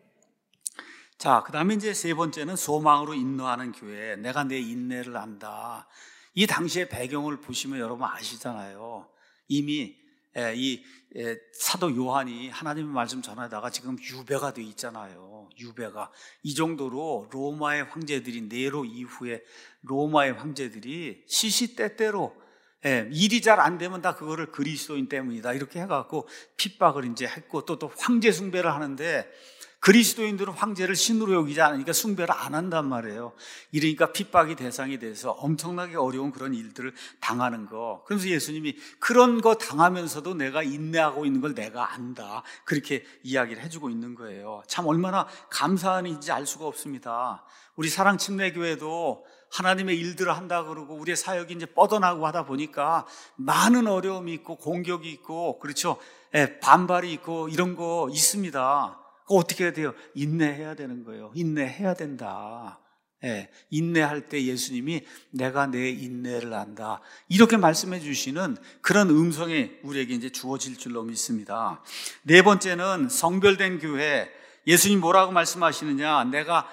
자, 그 다음에 이제 세 번째는 소망으로 인도하는 교회. 내가 내 인내를 안다. 이 당시의 배경을 보시면 여러분 아시잖아요. 이미 이 사도 요한이 하나님의 말씀 전하다가 지금 유배가 돼 있잖아요. 유배가. 이 정도로 로마의 황제들이, 네로 이후에 로마의 황제들이 시시때때로 일이 잘 안 되면 다 그거를 그리스도인 때문이다 이렇게 해갖고 핍박을 이제 했고, 또 황제 숭배를 하는데 그리스도인들은 황제를 신으로 여기지 않으니까 숭배를 안 한단 말이에요. 이러니까 핍박이 대상이 돼서 엄청나게 어려운 그런 일들을 당하는 거. 그래서 예수님이 그런 거 당하면서도 내가 인내하고 있는 걸 내가 안다. 그렇게 이야기를 해주고 있는 거예요. 참 얼마나 감사한 일인지 알 수가 없습니다. 우리 사랑침례교회도 하나님의 일들을 한다 그러고 우리의 사역이 이제 뻗어나가고 하다 보니까 많은 어려움이 있고 공격이 있고, 그렇죠? 반발이 있고 이런 거 있습니다. 어떻게 해야 돼요? 인내해야 되는 거예요. 인내해야 된다. 인내할 때 예수님이 내가 내 인내를 안다, 이렇게 말씀해 주시는 그런 음성이 우리에게 이제 주어질 줄로 믿습니다. 네 번째는 성별된 교회. 예수님 뭐라고 말씀하시느냐? 내가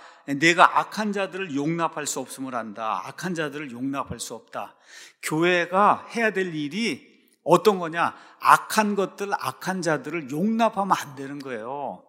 악한 자들을 용납할 수 없음을 안다. 악한 자들을 용납할 수 없다. 교회가 해야 될 일이 어떤 거냐? 악한 것들, 악한 자들을 용납하면 안 되는 거예요.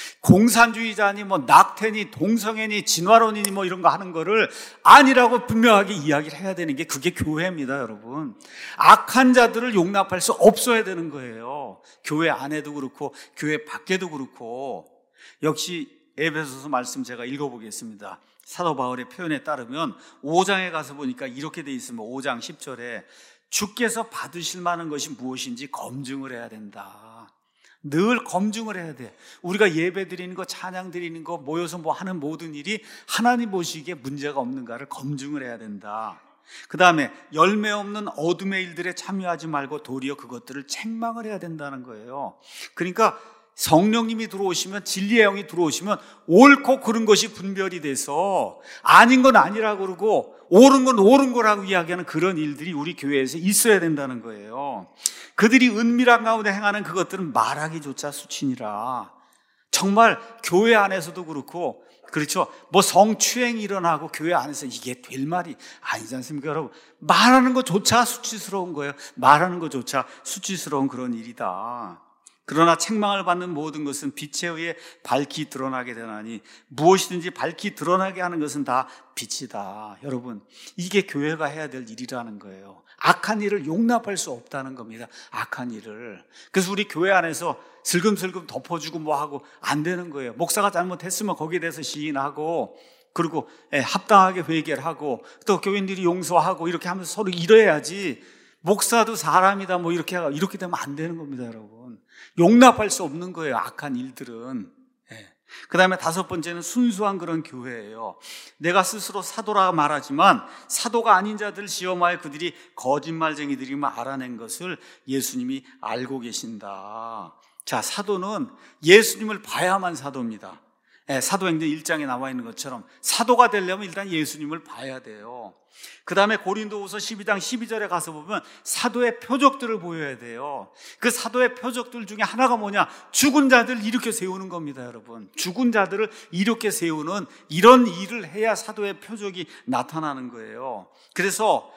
공산주의자니 뭐 낙태니 동성애니 진화론이니 뭐 이런 거 하는 거를 아니라고 분명하게 이야기를 해야 되는 게 그게 교회입니다, 여러분. 악한 자들을 용납할 수 없어야 되는 거예요. 교회 안에도 그렇고 교회 밖에도 그렇고. 역시 에베소서 말씀 제가 읽어보겠습니다. 사도 바울의 표현에 따르면 5장에 가서 보니까 이렇게 돼 있습니다. 5장 10절에 주께서 받으실 만한 것이 무엇인지 검증을 해야 된다. 늘 검증을 해야 돼. 우리가 예배 드리는 거, 찬양 드리는 거, 모여서 뭐 하는 모든 일이 하나님 보시기에 문제가 없는가를 검증을 해야 된다. 그 다음에 열매 없는 어둠의 일들에 참여하지 말고 도리어 그것들을 책망을 해야 된다는 거예요. 그러니까 성령님이 들어오시면, 진리의 영이 들어오시면 옳고 그른 것이 분별이 돼서 아닌 건 아니라고 그러고 옳은 건 옳은 거라고 이야기하는 그런 일들이 우리 교회에서 있어야 된다는 거예요. 그들이 은밀한 가운데 행하는 그것들은 말하기조차 수치니라. 정말 교회 안에서도 그렇고, 그렇죠, 뭐 성추행이 일어나고 교회 안에서 이게 될 말이 아니지 않습니까, 여러분? 말하는 것조차 수치스러운 거예요. 말하는 것조차 수치스러운 그런 일이다. 그러나 책망을 받는 모든 것은 빛에 의해 밝히 드러나게 되나니 무엇이든지 밝히 드러나게 하는 것은 다 빛이다. 여러분, 이게 교회가 해야 될 일이라는 거예요. 악한 일을 용납할 수 없다는 겁니다. 악한 일을. 그래서 우리 교회 안에서 슬금슬금 덮어주고 뭐하고 안 되는 거예요. 목사가 잘못했으면 거기에 대해서 시인하고, 그리고 합당하게 회개를 하고, 또 교인들이 용서하고 이렇게 하면서 서로 이뤄야지. 목사도 사람이다 뭐 이렇게 되면 안 되는 겁니다, 여러분. 용납할 수 없는 거예요, 악한 일들은. 그 다음에 다섯 번째는 순수한 그런 교회예요. 내가 스스로 사도라 말하지만 사도가 아닌 자들 시험하여 그들이 거짓말쟁이들임을 알아낸 것을 예수님이 알고 계신다. 자, 사도는 예수님을 봐야만 사도입니다. 사도행전 1장에 나와 있는 것처럼 사도가 되려면 일단 예수님을 봐야 돼요. 그 다음에 고린도후서 12장 12절에 가서 보면 사도의 표적들을 보여야 돼요. 그 사도의 표적들 중에 하나가 뭐냐? 죽은 자들을 일으켜 세우는 겁니다, 여러분. 죽은 자들을 일으켜 세우는 이런 일을 해야 사도의 표적이 나타나는 거예요. 그래서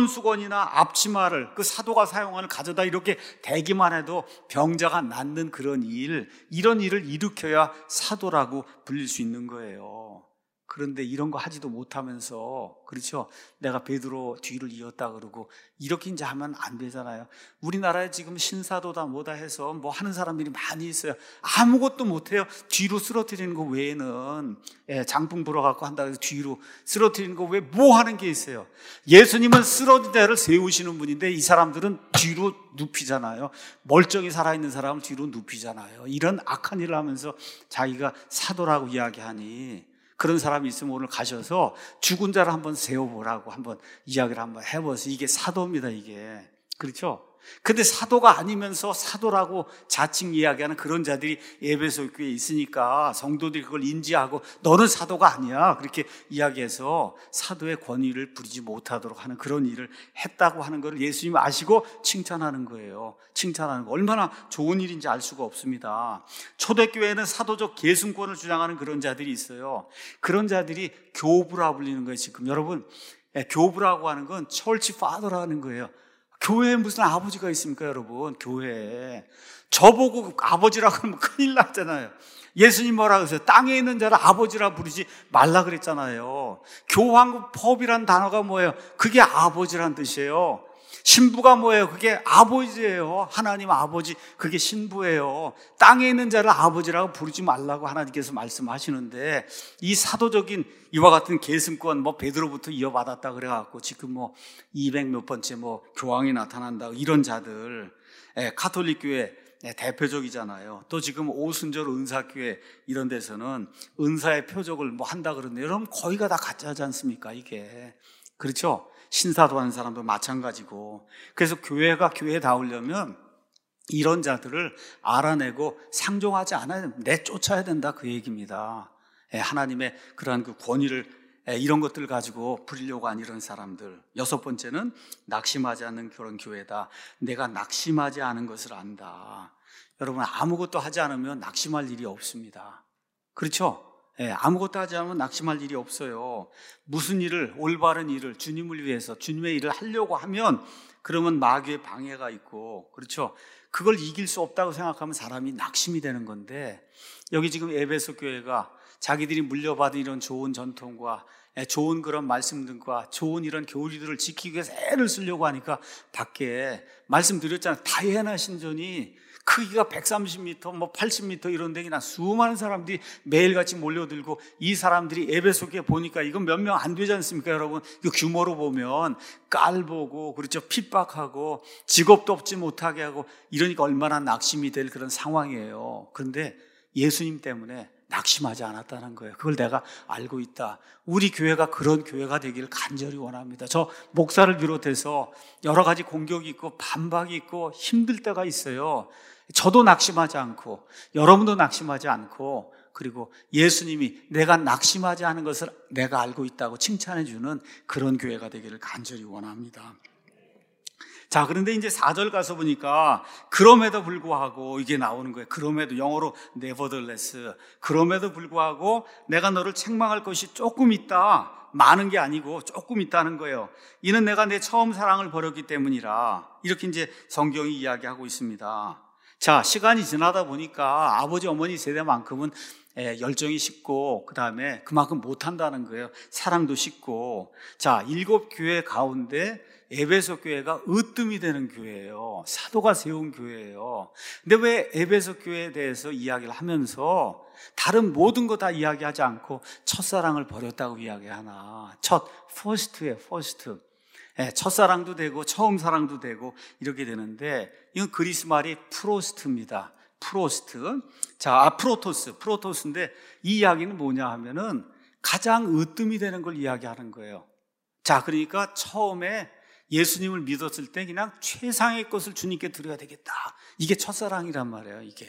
손수건이나 앞치마를 그 사도가 사용하는 가져다 이렇게 대기만 해도 병자가 낫는 그런 일, 이런 일을 일으켜야 사도라고 불릴 수 있는 거예요. 그런데 이런 거 하지도 못하면서, 그렇죠, 내가 베드로 뒤를 이었다 그러고 이렇게 이제 하면 안 되잖아요. 우리나라에 지금 신사도다 뭐다 해서 뭐 하는 사람들이 많이 있어요. 아무것도 못해요. 뒤로 쓰러뜨리는 거 외에는. 장풍 불어갖고 한다 해서 뒤로 쓰러뜨리는 거 외에 뭐 하는 게 있어요. 예수님은 쓰러진 자를 세우시는 분인데 이 사람들은 뒤로 눕히잖아요. 멀쩡히 살아있는 사람을 뒤로 눕히잖아요. 이런 악한 일을 하면서 자기가 사도라고 이야기하니, 그런 사람이 있으면 오늘 가셔서 죽은 자를 한번 세워보라고 한번 이야기를 한번 해보세요. 이게 사도입니다, 이게. 그렇죠? 근데 사도가 아니면서 사도라고 자칭 이야기하는 그런 자들이 에베소 교회에 있으니까 성도들이 그걸 인지하고 너는 사도가 아니야, 그렇게 이야기해서 사도의 권위를 부리지 못하도록 하는 그런 일을 했다고 하는 걸 예수님이 아시고 칭찬하는 거예요. 칭찬하는 거 얼마나 좋은 일인지 알 수가 없습니다. 초대교회에는 사도적 계승권을 주장하는 그런 자들이 있어요. 그런 자들이 교부라 불리는 거예요. 지금 여러분, 교부라고 하는 건 철치 파더라는 거예요. 교회에 무슨 아버지가 있습니까, 여러분? 교회에. 저보고 아버지라고 하면 큰일 났잖아요. 예수님 뭐라 그러세요? 땅에 있는 자를 아버지라 부르지 말라 그랬잖아요. 교황법이란 단어가 뭐예요? 그게 아버지란 뜻이에요. 신부가 뭐예요? 그게 아버지예요. 하나님 아버지, 그게 신부예요. 땅에 있는 자를 아버지라고 부르지 말라고 하나님께서 말씀하시는데, 이 사도적인 이와 같은 계승권, 뭐 베드로부터 이어받았다 그래갖고 지금 뭐 200 몇 번째 뭐 교황이 나타난다, 이런 자들, 가톨릭 교회 대표적이잖아요. 또 지금 오순절 은사교회 이런 데서는 은사의 표적을 뭐 한다 그러는데, 여러분 거의가 다 가짜지 않습니까, 이게? 그렇죠? 신사도 하는 사람도 마찬가지고. 그래서 교회가 교회다우려면 이런 자들을 알아내고 상종하지 않아야, 내쫓아야 된다, 그 얘기입니다. 하나님의 그러한 그 권위를 이런 것들 가지고 부리려고 하는 이런 사람들. 여섯 번째는 낙심하지 않는 그런 교회다. 내가 낙심하지 않은 것을 안다. 여러분, 아무것도 하지 않으면 낙심할 일이 없습니다. 그렇죠? 아무것도 하지 않으면 낙심할 일이 없어요. 무슨 일을, 올바른 일을 주님을 위해서 주님의 일을 하려고 하면 그러면 마귀의 방해가 있고, 그렇죠? 그걸 이길 수 없다고 생각하면 사람이 낙심이 되는 건데, 여기 지금 에베소 교회가 자기들이 물려받은 이런 좋은 전통과 좋은 그런 말씀들과 좋은 이런 교리들을 지키기 위해서 애를 쓰려고 하니까 밖에 말씀드렸잖아요. 다이애나 신전이 크기가 130m, 80m 이런 데나 수많은 사람들이 매일같이 몰려들고, 이 사람들이 에베소 교회 보니까 이건 몇 명 안 되지 않습니까, 여러분? 이 규모로 보면 깔보고, 그렇죠, 핍박하고 직업도 얻지 못하게 하고, 이러니까 얼마나 낙심이 될 그런 상황이에요. 그런데 예수님 때문에 낙심하지 않았다는 거예요. 그걸 내가 알고 있다. 우리 교회가 그런 교회가 되기를 간절히 원합니다. 저 목사를 비롯해서 여러 가지 공격이 있고 반박이 있고 힘들 때가 있어요. 저도 낙심하지 않고 여러분도 낙심하지 않고, 그리고 예수님이 내가 낙심하지 않은 것을 내가 알고 있다고 칭찬해 주는 그런 교회가 되기를 간절히 원합니다. 자, 그런데 이제 4절 가서 보니까 그럼에도 불구하고 이게 나오는 거예요. 그럼에도, 영어로 nevertheless, 그럼에도 불구하고 내가 너를 책망할 것이 조금 있다. 많은 게 아니고 조금 있다는 거예요. 이는 내가 내 처음 사랑을 버렸기 때문이라. 이렇게 이제 성경이 이야기하고 있습니다. 자, 시간이 지나다 보니까 아버지 어머니 세대만큼은 열정이 식고, 그 다음에 그만큼 못한다는 거예요. 사랑도 식고. 자, 7교회 가운데 에베소 교회가 으뜸이 되는 교회예요. 사도가 세운 교회예요. 근데 왜 에베소 교회에 대해서 이야기를 하면서 다른 모든 거 다 이야기하지 않고 첫사랑을 버렸다고 이야기하나? 퍼스트예요, 퍼스트. 첫사랑도 되고 처음 사랑도 되고 이렇게 되는데, 이건 그리스 말이 프로스트입니다. 프로스트. 자, 프로토스인데 이 이야기는 뭐냐 하면은 가장 으뜸이 되는 걸 이야기하는 거예요. 자, 그러니까 처음에 예수님을 믿었을 때 그냥 최상의 것을 주님께 드려야 되겠다. 이게 첫사랑이란 말이에요. 이게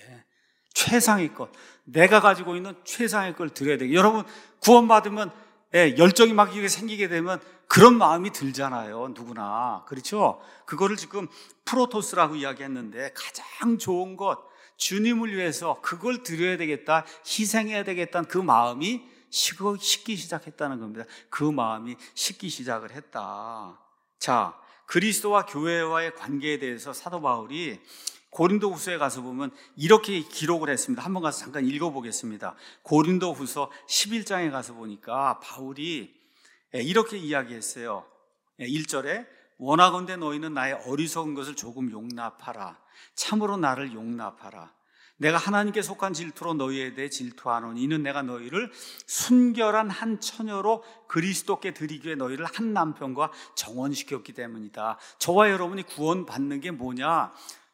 최상의 것, 내가 가지고 있는 최상의 걸 드려야 되겠다. 여러분, 구원받으면 열정이 막 이렇게 생기게 되면 그런 마음이 들잖아요. 누구나. 그렇죠? 그거를 지금 프로토스라고 이야기했는데, 가장 좋은 것, 주님을 위해서 그걸 드려야 되겠다, 희생해야 되겠다는 그 마음이 식기 시작했다는 겁니다. 그 마음이 식기 시작을 했다. 자, 그리스도와 교회와의 관계에 대해서 사도 바울이 고린도후서에 가서 보면 이렇게 기록을 했습니다. 한번 가서 잠깐 읽어보겠습니다. 고린도후서 11장에 가서 보니까 바울이 이렇게 이야기했어요. 1절에 원하건대 너희는 나의 어리석은 것을 조금 용납하라. 참으로 나를 용납하라. 내가 하나님께 속한 질투로 너희에 대해 질투하노니 이는 내가 너희를 순결한 한 처녀로 그리스도께 드리기 위해 너희를 한 남편과 정혼시켰기 때문이다. 저와 여러분이 구원받는 게 뭐냐?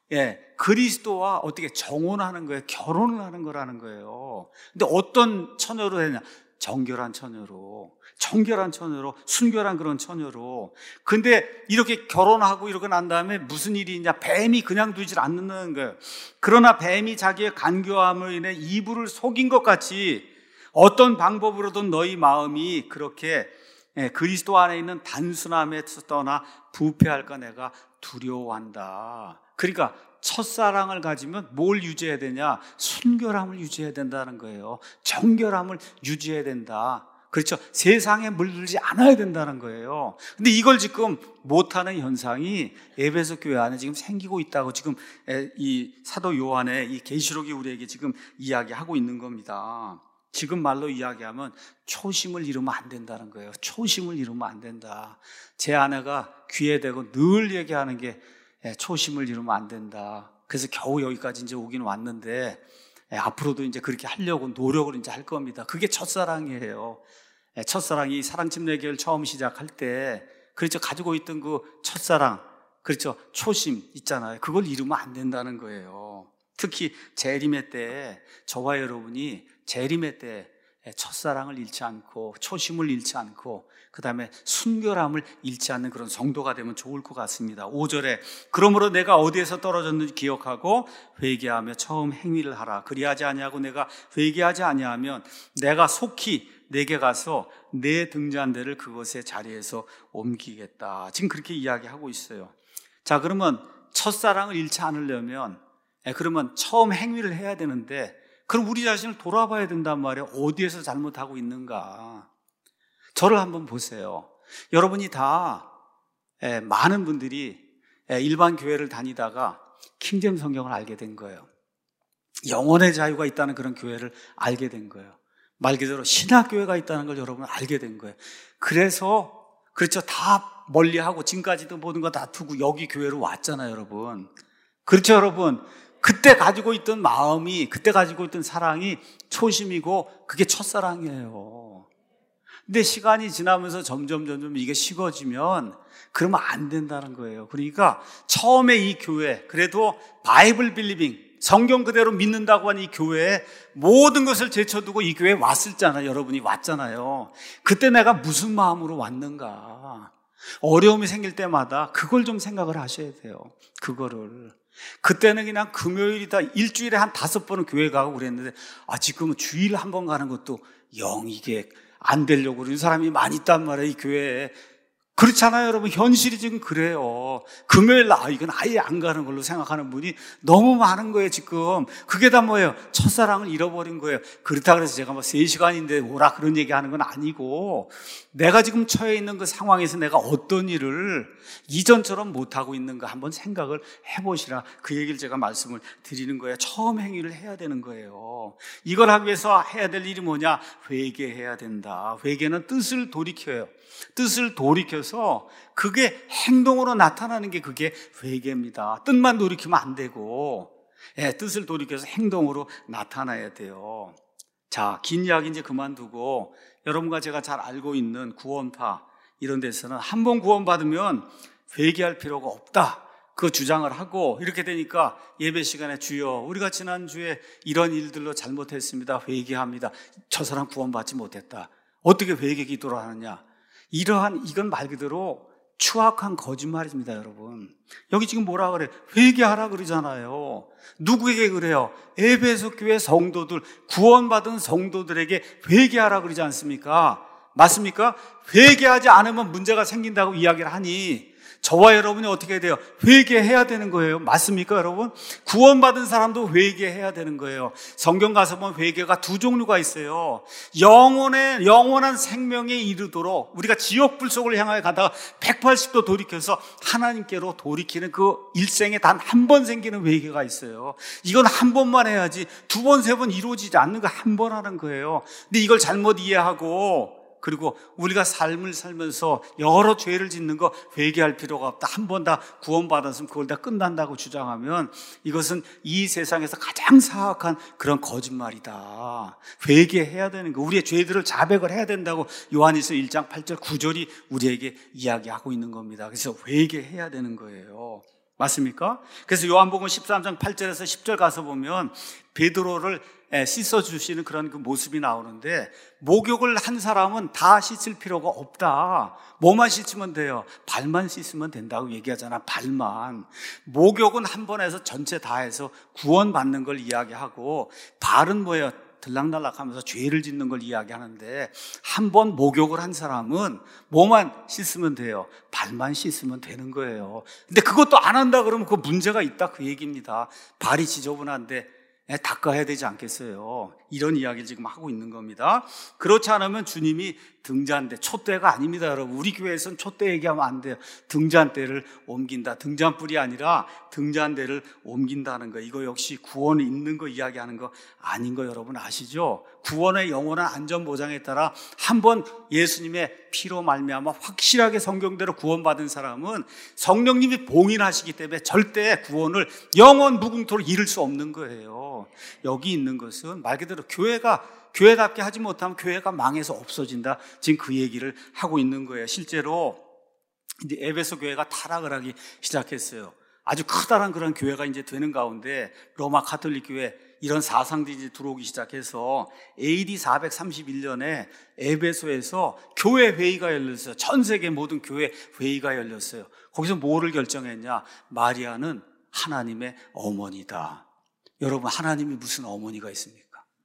그리스도와 어떻게 정혼하는 거예요. 결혼을 하는 거라는 거예요. 근데 어떤 처녀로 되냐? 정결한 처녀로, 순결한 그런 처녀로. 근데 이렇게 결혼하고 이러고 난 다음에 무슨 일이 있냐? 뱀이 그냥 두질 않는 거예요. 그러나 뱀이 자기의 간교함으로 인해 이불을 속인 것 같이 어떤 방법으로든 너희 마음이 그렇게 그리스도 안에 있는 단순함에서 떠나 부패할까 내가 두려워한다. 그러니까 첫사랑을 가지면 뭘 유지해야 되냐? 순결함을 유지해야 된다는 거예요. 정결함을 유지해야 된다. 그렇죠? 세상에 물들지 않아야 된다는 거예요. 근데 이걸 지금 못하는 현상이 에베소 교회 안에 지금 생기고 있다고 지금 이 사도 요한의 이 계시록이 우리에게 지금 이야기하고 있는 겁니다. 지금 말로 이야기하면 초심을 잃으면 안 된다는 거예요. 초심을 잃으면 안 된다. 제 아내가 귀에 대고 늘 얘기하는 게 초심을 잃으면 안 된다. 그래서 겨우 여기까지 이제 오긴 왔는데 앞으로도 이제 그렇게 하려고 노력을 이제 할 겁니다. 그게 첫사랑이에요. 첫사랑이 사랑침례교회를 처음 시작할 때, 그렇죠, 가지고 있던 그 첫사랑, 그렇죠, 초심 있잖아요. 그걸 잃으면 안 된다는 거예요. 특히 재림의 때 저와 여러분이 재림의 때 첫사랑을 잃지 않고 초심을 잃지 않고 그 다음에 순결함을 잃지 않는 그런 성도가 되면 좋을 것 같습니다. 5절에 그러므로 내가 어디에서 떨어졌는지 기억하고 회개하며 처음 행위를 하라. 그리하지 아니하고 내가 회개하지 아니하면 내가 속히 내게 가서 내 등잔대를 그것의 자리에서 옮기겠다. 지금 그렇게 이야기하고 있어요. 자, 그러면 첫사랑을 잃지 않으려면 그러면 처음 행위를 해야 되는데, 그럼 우리 자신을 돌아봐야 된단 말이에요. 어디에서 잘못하고 있는가. 저를 한번 보세요. 여러분이 다 많은 분들이 일반 교회를 다니다가 킹제임스 성경을 알게 된 거예요. 영혼의 자유가 있다는 그런 교회를 알게 된 거예요. 말 그대로 신학교회가 있다는 걸 여러분 알게 된 거예요. 그래서 그렇죠. 다 멀리하고 지금까지도 모든 거 다 두고 여기 교회로 왔잖아요, 여러분. 그렇죠, 여러분. 그때 가지고 있던 마음이, 그때 가지고 있던 사랑이 초심이고 그게 첫사랑이에요. 근데 시간이 지나면서 점점 이게 식어지면 그러면 안 된다는 거예요. 그러니까 처음에 이 교회, 그래도 바이블 빌리빙, 성경 그대로 믿는다고 하는 이 교회에 모든 것을 제쳐두고 이 교회에 왔었잖아요. 여러분이 왔잖아요. 그때 내가 무슨 마음으로 왔는가. 어려움이 생길 때마다 그걸 좀 생각을 하셔야 돼요. 그거를. 그때는 그냥 금요일이다, 일주일에 한 5번은 교회 가고 그랬는데, 지금은 주일 한 번 가는 것도 영 이게 안 되려고 그러는 사람이 많이 있단 말이에요, 이 교회에. 그렇잖아요, 여러분. 현실이 지금 그래요. 금요일 이건 아예 안 가는 걸로 생각하는 분이 너무 많은 거예요, 지금. 그게 다 뭐예요? 첫사랑을 잃어버린 거예요. 그렇다 그래서 제가 3시간인데 오라 그런 얘기 하는 건 아니고, 내가 지금 처해 있는 그 상황에서 내가 어떤 일을 이전처럼 못하고 있는가 한번 생각을 해보시라. 그 얘기를 제가 말씀을 드리는 거예요. 처음 행위를 해야 되는 거예요. 이걸 하기 위해서 해야 될 일이 뭐냐? 회개해야 된다. 회개는 뜻을 돌이켜요. 뜻을 돌이켜서 그게 행동으로 나타나는 게 그게 회개입니다. 뜻만 돌이키면 안 되고, 뜻을 돌이켜서 행동으로 나타나야 돼요. 자, 긴 이야기 이제 그만두고, 여러분과 제가 잘 알고 있는 구원파 이런 데서는 한 번 구원받으면 회개할 필요가 없다, 그 주장을 하고, 이렇게 되니까 예배 시간에 주여 우리가 지난주에 이런 일들로 잘못했습니다, 회개합니다. 저 사람 구원받지 못했다. 어떻게 회개 기도를 하느냐. 이건 말 그대로 추악한 거짓말입니다, 여러분. 여기 지금 뭐라 그래? 회개하라 그러잖아요. 누구에게 그래요? 에베소 교회 성도들, 구원받은 성도들에게 회개하라 그러지 않습니까? 맞습니까? 회개하지 않으면 문제가 생긴다고 이야기를 하니 저와 여러분이 어떻게 돼요? 회개해야 되는 거예요. 맞습니까, 여러분? 구원받은 사람도 회개해야 되는 거예요. 성경 가서 보면 회개가 2종류가 있어요. 영원한 생명에 이르도록 우리가 지옥불 속을 향하여 가다가 180도 돌이켜서 하나님께로 돌이키는 그 일생에 단 한 번 생기는 회개가 있어요. 이건 한 번만 해야지 2번, 3번 이루어지지 않는 거 한 번 하는 거예요. 근데 이걸 잘못 이해하고, 그리고 우리가 삶을 살면서 여러 죄를 짓는 거 회개할 필요가 없다, 한 번 다 구원받았으면 그걸 다 끝난다고 주장하면 이것은 이 세상에서 가장 사악한 그런 거짓말이다. 회개해야 되는 거, 우리의 죄들을 자백을 해야 된다고 요한일서 1장 8절 9절이 우리에게 이야기하고 있는 겁니다. 그래서 회개해야 되는 거예요. 맞습니까? 그래서 요한복음 13장 8절에서 10절 가서 보면 베드로를 씻어주시는 그런 그 모습이 나오는데, 목욕을 한 사람은 다 씻을 필요가 없다. 뭐만 씻으면 돼요? 발만 씻으면 된다고 얘기하잖아. 발만. 목욕은 한 번 해서 전체 다 해서 구원받는 걸 이야기하고, 발은 뭐예요? 들락날락하면서 죄를 짓는 걸 이야기하는데, 한 번 목욕을 한 사람은 뭐만 씻으면 돼요? 발만 씻으면 되는 거예요. 근데 그것도 안 한다 그러면 그 문제가 있다, 그 얘기입니다. 발이 지저분한데 닦아야 되지 않겠어요? 이런 이야기를 지금 하고 있는 겁니다. 그렇지 않으면 주님이 등잔대, 촛대가 아닙니다, 여러분. 우리 교회에서는 촛대 얘기하면 안 돼요. 등잔대를 옮긴다. 등잔불이 아니라 등잔대를 옮긴다는 거. 이거 역시 구원이 있는 거 이야기하는 거 아닌 거 여러분 아시죠? 구원의 영원한 안전보장에 따라 한번 예수님의 피로 말미암아 확실하게 성경대로 구원받은 사람은 성령님이 봉인하시기 때문에 절대 구원을 영원 무궁토로 잃을 수 없는 거예요. 여기 있는 것은 말 그대로 교회답게 하지 못하면 교회가 망해서 없어진다, 지금 그 얘기를 하고 있는 거예요. 실제로 이제 에베소 교회가 타락을 하기 시작했어요. 아주 커다란 그런 교회가 이제 되는 가운데 로마 가톨릭 교회 이런 사상들이 이제 들어오기 시작해서 AD 431년에 에베소에서 교회 회의가 열렸어요. 전 세계 모든 교회 회의가 열렸어요. 거기서 뭐를 결정했냐? 마리아는 하나님의 어머니다. 여러분, 하나님이 무슨 어머니가 있습니까?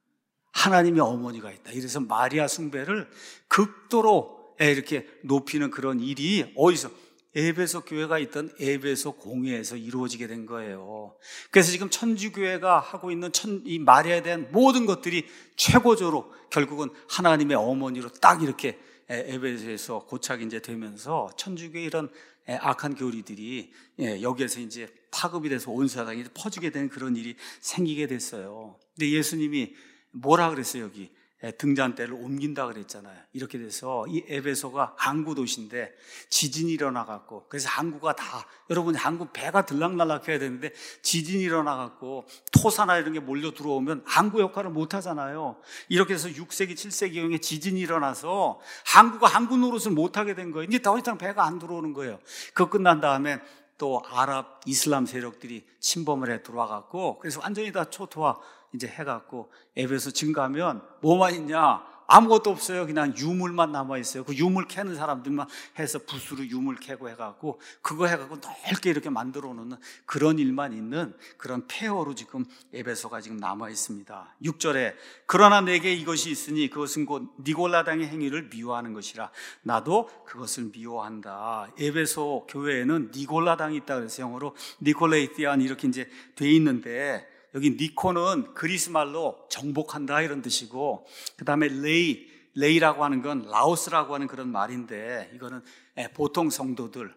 하나님의 어머니가 있다. 이래서 마리아 숭배를 극도로 이렇게 높이는 그런 일이 어디서? 에베소 교회가 있던 에베소 공회에서 이루어지게 된 거예요. 그래서 지금 천주교회가 하고 있는 이 마리아에 대한 모든 것들이 최고조로 결국은 하나님의 어머니로 딱 이렇게 에베소에서 고착이 이제 되면서 천주교의 이런 악한 교리들이 여기에서 이제 파급이 돼서 온 세상에 퍼지게 되는 그런 일이 생기게 됐어요. 근데 예수님이 뭐라 그랬어요? 여기 등잔대를 옮긴다 그랬잖아요. 이렇게 돼서 이 에베소가 항구 도시인데 지진이 일어나갖고, 그래서 항구가 다, 여러분 항구 배가 들락날락 해야 되는데 지진이 일어나갖고 토사나 이런 게 몰려 들어오면 항구 역할을 못 하잖아요. 이렇게 해서 6세기 7세기경에 지진이 일어나서 항구가 항구 노릇을 못 하게 된 거예요. 이제 더 이상 배가 안 들어오는 거예요. 그거 끝난 다음에 또 아랍 이슬람 세력들이 침범을 해 들어와갖고, 그래서 완전히 다 초토화 이제 해갖고, 에베소 지금 가면 뭐만 있냐? 아무것도 없어요. 그냥 유물만 남아있어요. 그 유물 캐는 사람들만 해서 붓으로 유물 캐고 해갖고, 그거 해갖고 넓게 이렇게 만들어 놓는 그런 일만 있는 그런 폐허로 지금 에베소가 지금 남아있습니다. 6절에 그러나 내게 이것이 있으니 그것은 곧 니골라당의 행위를 미워하는 것이라 나도 그것을 미워한다. 에베소 교회에는 니골라당이 있다 그래서 영어로 니콜레이티안 이렇게 이제 돼 있는데, 여기 니코는 그리스 말로 정복한다 이런 뜻이고, 그 다음에 레이라고 하는 건 라오스라고 하는 그런 말인데, 이거는 보통 성도들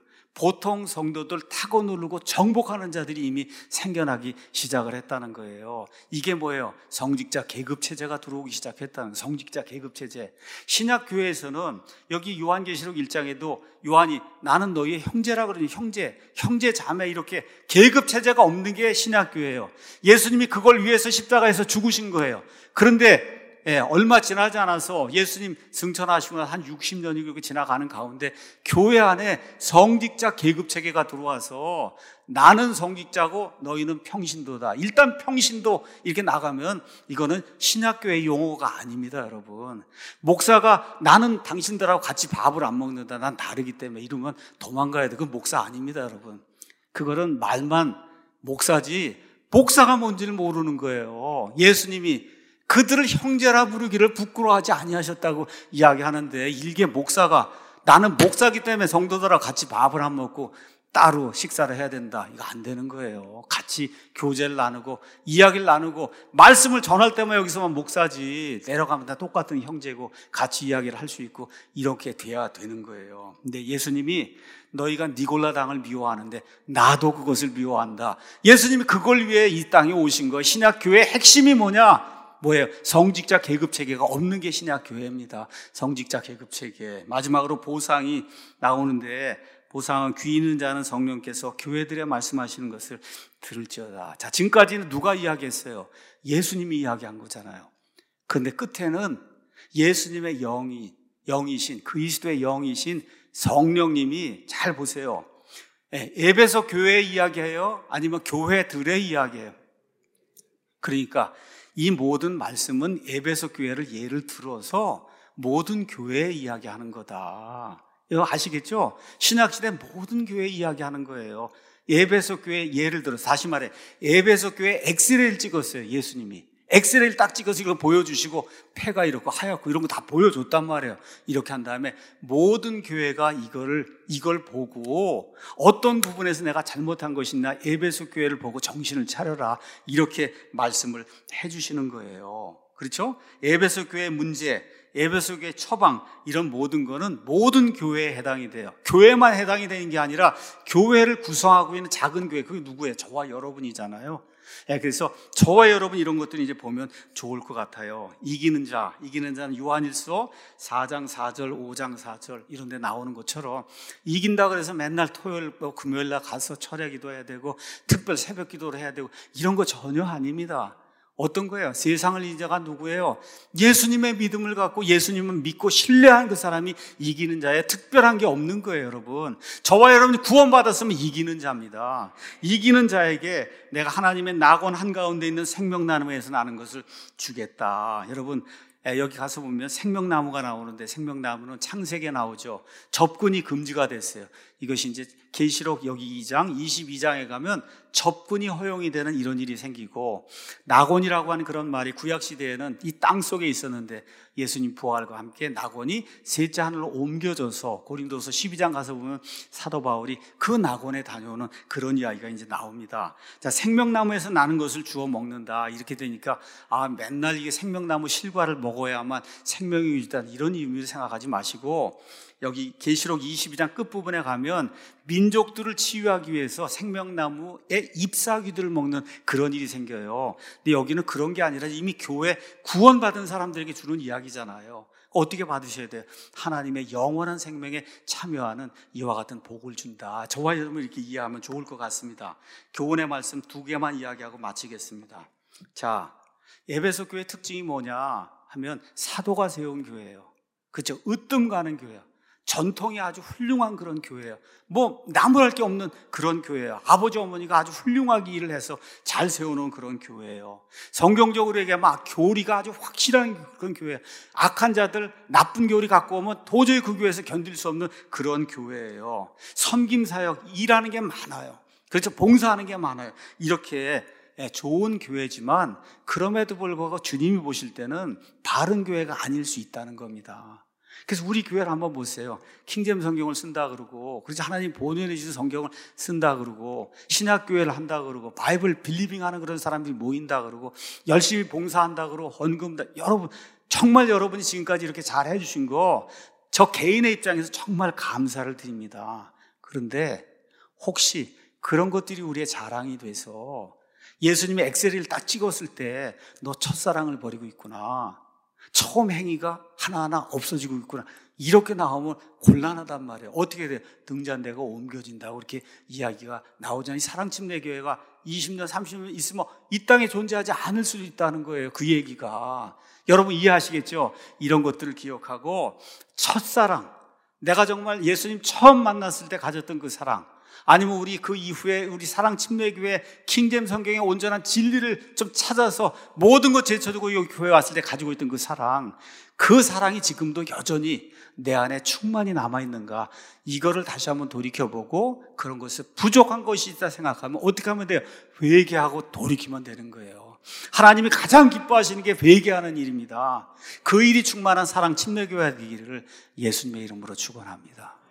타고 누르고 정복하는 자들이 이미 생겨나기 시작을 했다는 거예요. 이게 뭐예요? 성직자 계급체제가 들어오기 시작했다는 거예요. 성직자 계급체제. 신약교회에서는 여기 요한계시록 1장에도 요한이 나는 너희의 형제라 그러니 형제 자매 이렇게 계급체제가 없는 게 신약교회예요. 예수님이 그걸 위해서 십자가에서 죽으신 거예요. 그런데 얼마 지나지 않아서 예수님 승천하시고 한 60년이 지나가는 가운데 교회 안에 성직자 계급체계가 들어와서 나는 성직자고 너희는 평신도다. 일단 평신도 이렇게 나가면 이거는 신약교회 용어가 아닙니다, 여러분. 목사가 나는 당신들하고 같이 밥을 안 먹는다. 난 다르기 때문에 이러면 도망가야 돼. 그건 목사 아닙니다, 여러분. 그거는 말만 목사지 목사가 뭔지를 모르는 거예요. 예수님이 그들을 형제라 부르기를 부끄러워하지 아니하셨다고 이야기하는데, 일개 목사가 나는 목사기 때문에 성도들하고 같이 밥을 안 먹고 따로 식사를 해야 된다. 이거 안 되는 거예요. 같이 교제를 나누고 이야기를 나누고 말씀을 전할 때만 여기서만 목사지, 내려가면 다 똑같은 형제고 같이 이야기를 할 수 있고 이렇게 돼야 되는 거예요. 근데 예수님이 너희가 니골라당을 미워하는데 나도 그것을 미워한다. 예수님이 그걸 위해 이 땅에 오신 거예요. 신약교회의 핵심이 뭐냐? 뭐예요? 성직자 계급체계가 없는 게 신약교회입니다. 성직자 계급체계. 마지막으로 보상이 나오는데, 보상은 귀 있는 자는 성령께서 교회들에 말씀하시는 것을 들을지어다. 자, 지금까지는 누가 이야기했어요? 예수님이 이야기한 거잖아요. 그런데 끝에는 예수님의 영이신, 그리스도의 영이신 성령님이, 잘 보세요. 에베소 교회의 이야기예요? 아니면 교회들의 이야기예요? 그러니까 이 모든 말씀은 에베소 교회를 예를 들어서 모든 교회에 이야기하는 거다. 이거 아시겠죠? 신약시대 모든 교회에 이야기하는 거예요. 에베소 교회 예를 들어서, 다시 말해 에베소 교회 엑스레이를 찍었어요. 예수님이 엑스레이를 딱 찍어서 이거 보여주시고 폐가 이렇고 하얗고 이런 거 다 보여줬단 말이에요. 이렇게 한 다음에 모든 교회가 이걸 보고 어떤 부분에서 내가 잘못한 것이 있나 에베소 교회를 보고 정신을 차려라, 이렇게 말씀을 해주시는 거예요. 그렇죠? 에베소 교회의 문제, 에베소 교회 처방, 이런 모든 거는 모든 교회에 해당이 돼요. 교회만 해당이 되는 게 아니라 교회를 구성하고 있는 작은 교회, 그게 누구예요? 저와 여러분이잖아요. 그래서 저와 여러분 이런 것들이 이제 보면 좋을 것 같아요. 이기는 자는 요한일서 4장 4절, 5장 4절 이런 데 나오는 것처럼 이긴다 그래서 맨날 토요일, 금요일 날 가서 철야 기도해야 되고 특별 새벽 기도를 해야 되고 이런 거 전혀 아닙니다. 어떤 거예요? 세상을 이긴 자가 누구예요? 예수님의 믿음을 갖고 예수님을 믿고 신뢰한 그 사람이 이기는 자에 특별한 게 없는 거예요, 여러분. 저와 여러분이 구원받았으면 이기는 자입니다. 이기는 자에게 내가 하나님의 낙원 한가운데 있는 생명나무에서 나는 것을 주겠다. 여러분, 여기 가서 보면 생명나무가 나오는데, 생명나무는 창세기에 나오죠. 접근이 금지가 됐어요. 이것이 이제 계시록 여기 2장, 22장에 가면 접근이 허용이 되는 이런 일이 생기고, 낙원이라고 하는 그런 말이 구약 시대에는 이 땅 속에 있었는데 예수님 부활과 함께 낙원이 셋째 하늘로 옮겨져서, 고린도서 12장 가서 보면 사도 바울이 그 낙원에 다녀오는 그런 이야기가 이제 나옵니다. 자, 생명나무에서 나는 것을 주워 먹는다 이렇게 되니까 맨날 이게 생명나무 실과를 먹어야만 생명이 유지된다 이런 의미로 생각하지 마시고, 여기 계시록 22장 끝부분에 가면 민족들을 치유하기 위해서 생명나무의 잎사귀들을 먹는 그런 일이 생겨요. 근데 여기는 그런 게 아니라 이미 교회 구원받은 사람들에게 주는 이야기잖아요. 어떻게 받으셔야 돼요? 하나님의 영원한 생명에 참여하는 이와 같은 복을 준다. 저와 여러분 이렇게 이해하면 좋을 것 같습니다. 교훈의 말씀 2개만 이야기하고 마치겠습니다. 자, 에베소 교회 특징이 뭐냐 하면 사도가 세운 교회예요. 그렇죠? 으뜸 가는 교회예요. 전통이 아주 훌륭한 그런 교회예요. 나무랄 게 없는 그런 교회예요. 아버지 어머니가 아주 훌륭하게 일을 해서 잘 세워놓은 그런 교회예요. 성경적으로 얘기하면 교리가 아주 확실한 그런 교회예요. 악한 자들 나쁜 교리 갖고 오면 도저히 그 교회에서 견딜 수 없는 그런 교회예요. 섬김사역 일하는 게 많아요. 그렇죠? 봉사하는 게 많아요. 이렇게 좋은 교회지만 그럼에도 불구하고 주님이 보실 때는 바른 교회가 아닐 수 있다는 겁니다. 그래서 우리 교회를 한번 보세요. 킹제임 성경을 쓴다 그러고, 그래서 하나님 본연의 주신 성경을 쓴다 그러고, 신학교회를 한다 그러고, 바이블 빌리빙 하는 그런 사람들이 모인다 그러고, 열심히 봉사한다 그러고, 헌금다. 여러분, 정말 여러분이 지금까지 이렇게 잘 해주신 거, 저 개인의 입장에서 정말 감사를 드립니다. 그런데 혹시 그런 것들이 우리의 자랑이 돼서 예수님이 엑셀을 딱 찍었을 때 너 첫사랑을 버리고 있구나, 처음 행위가 하나하나 없어지고 있구나, 이렇게 나오면 곤란하단 말이에요. 어떻게 돼요? 등잔대가 옮겨진다고 이렇게 이야기가 나오잖아요. 사랑침례교회가 20년 30년 있으면 이 땅에 존재하지 않을 수도 있다는 거예요. 그 얘기가 여러분 이해하시겠죠? 이런 것들을 기억하고, 첫사랑, 내가 정말 예수님 처음 만났을 때 가졌던 그 사랑, 아니면 우리 그 이후에 우리 사랑침례교회 킹제임 성경의 온전한 진리를 좀 찾아서 모든 것 제쳐두고 여기 교회 왔을 때 가지고 있던 그 사랑, 그 사랑이 지금도 여전히 내 안에 충만히 남아있는가, 이거를 다시 한번 돌이켜보고, 그런 것을 부족한 것이 있다 생각하면 어떻게 하면 돼요? 회개하고 돌이키면 되는 거예요. 하나님이 가장 기뻐하시는 게 회개하는 일입니다. 그 일이 충만한 사랑침례교회 되기를 예수님의 이름으로 축원합니다.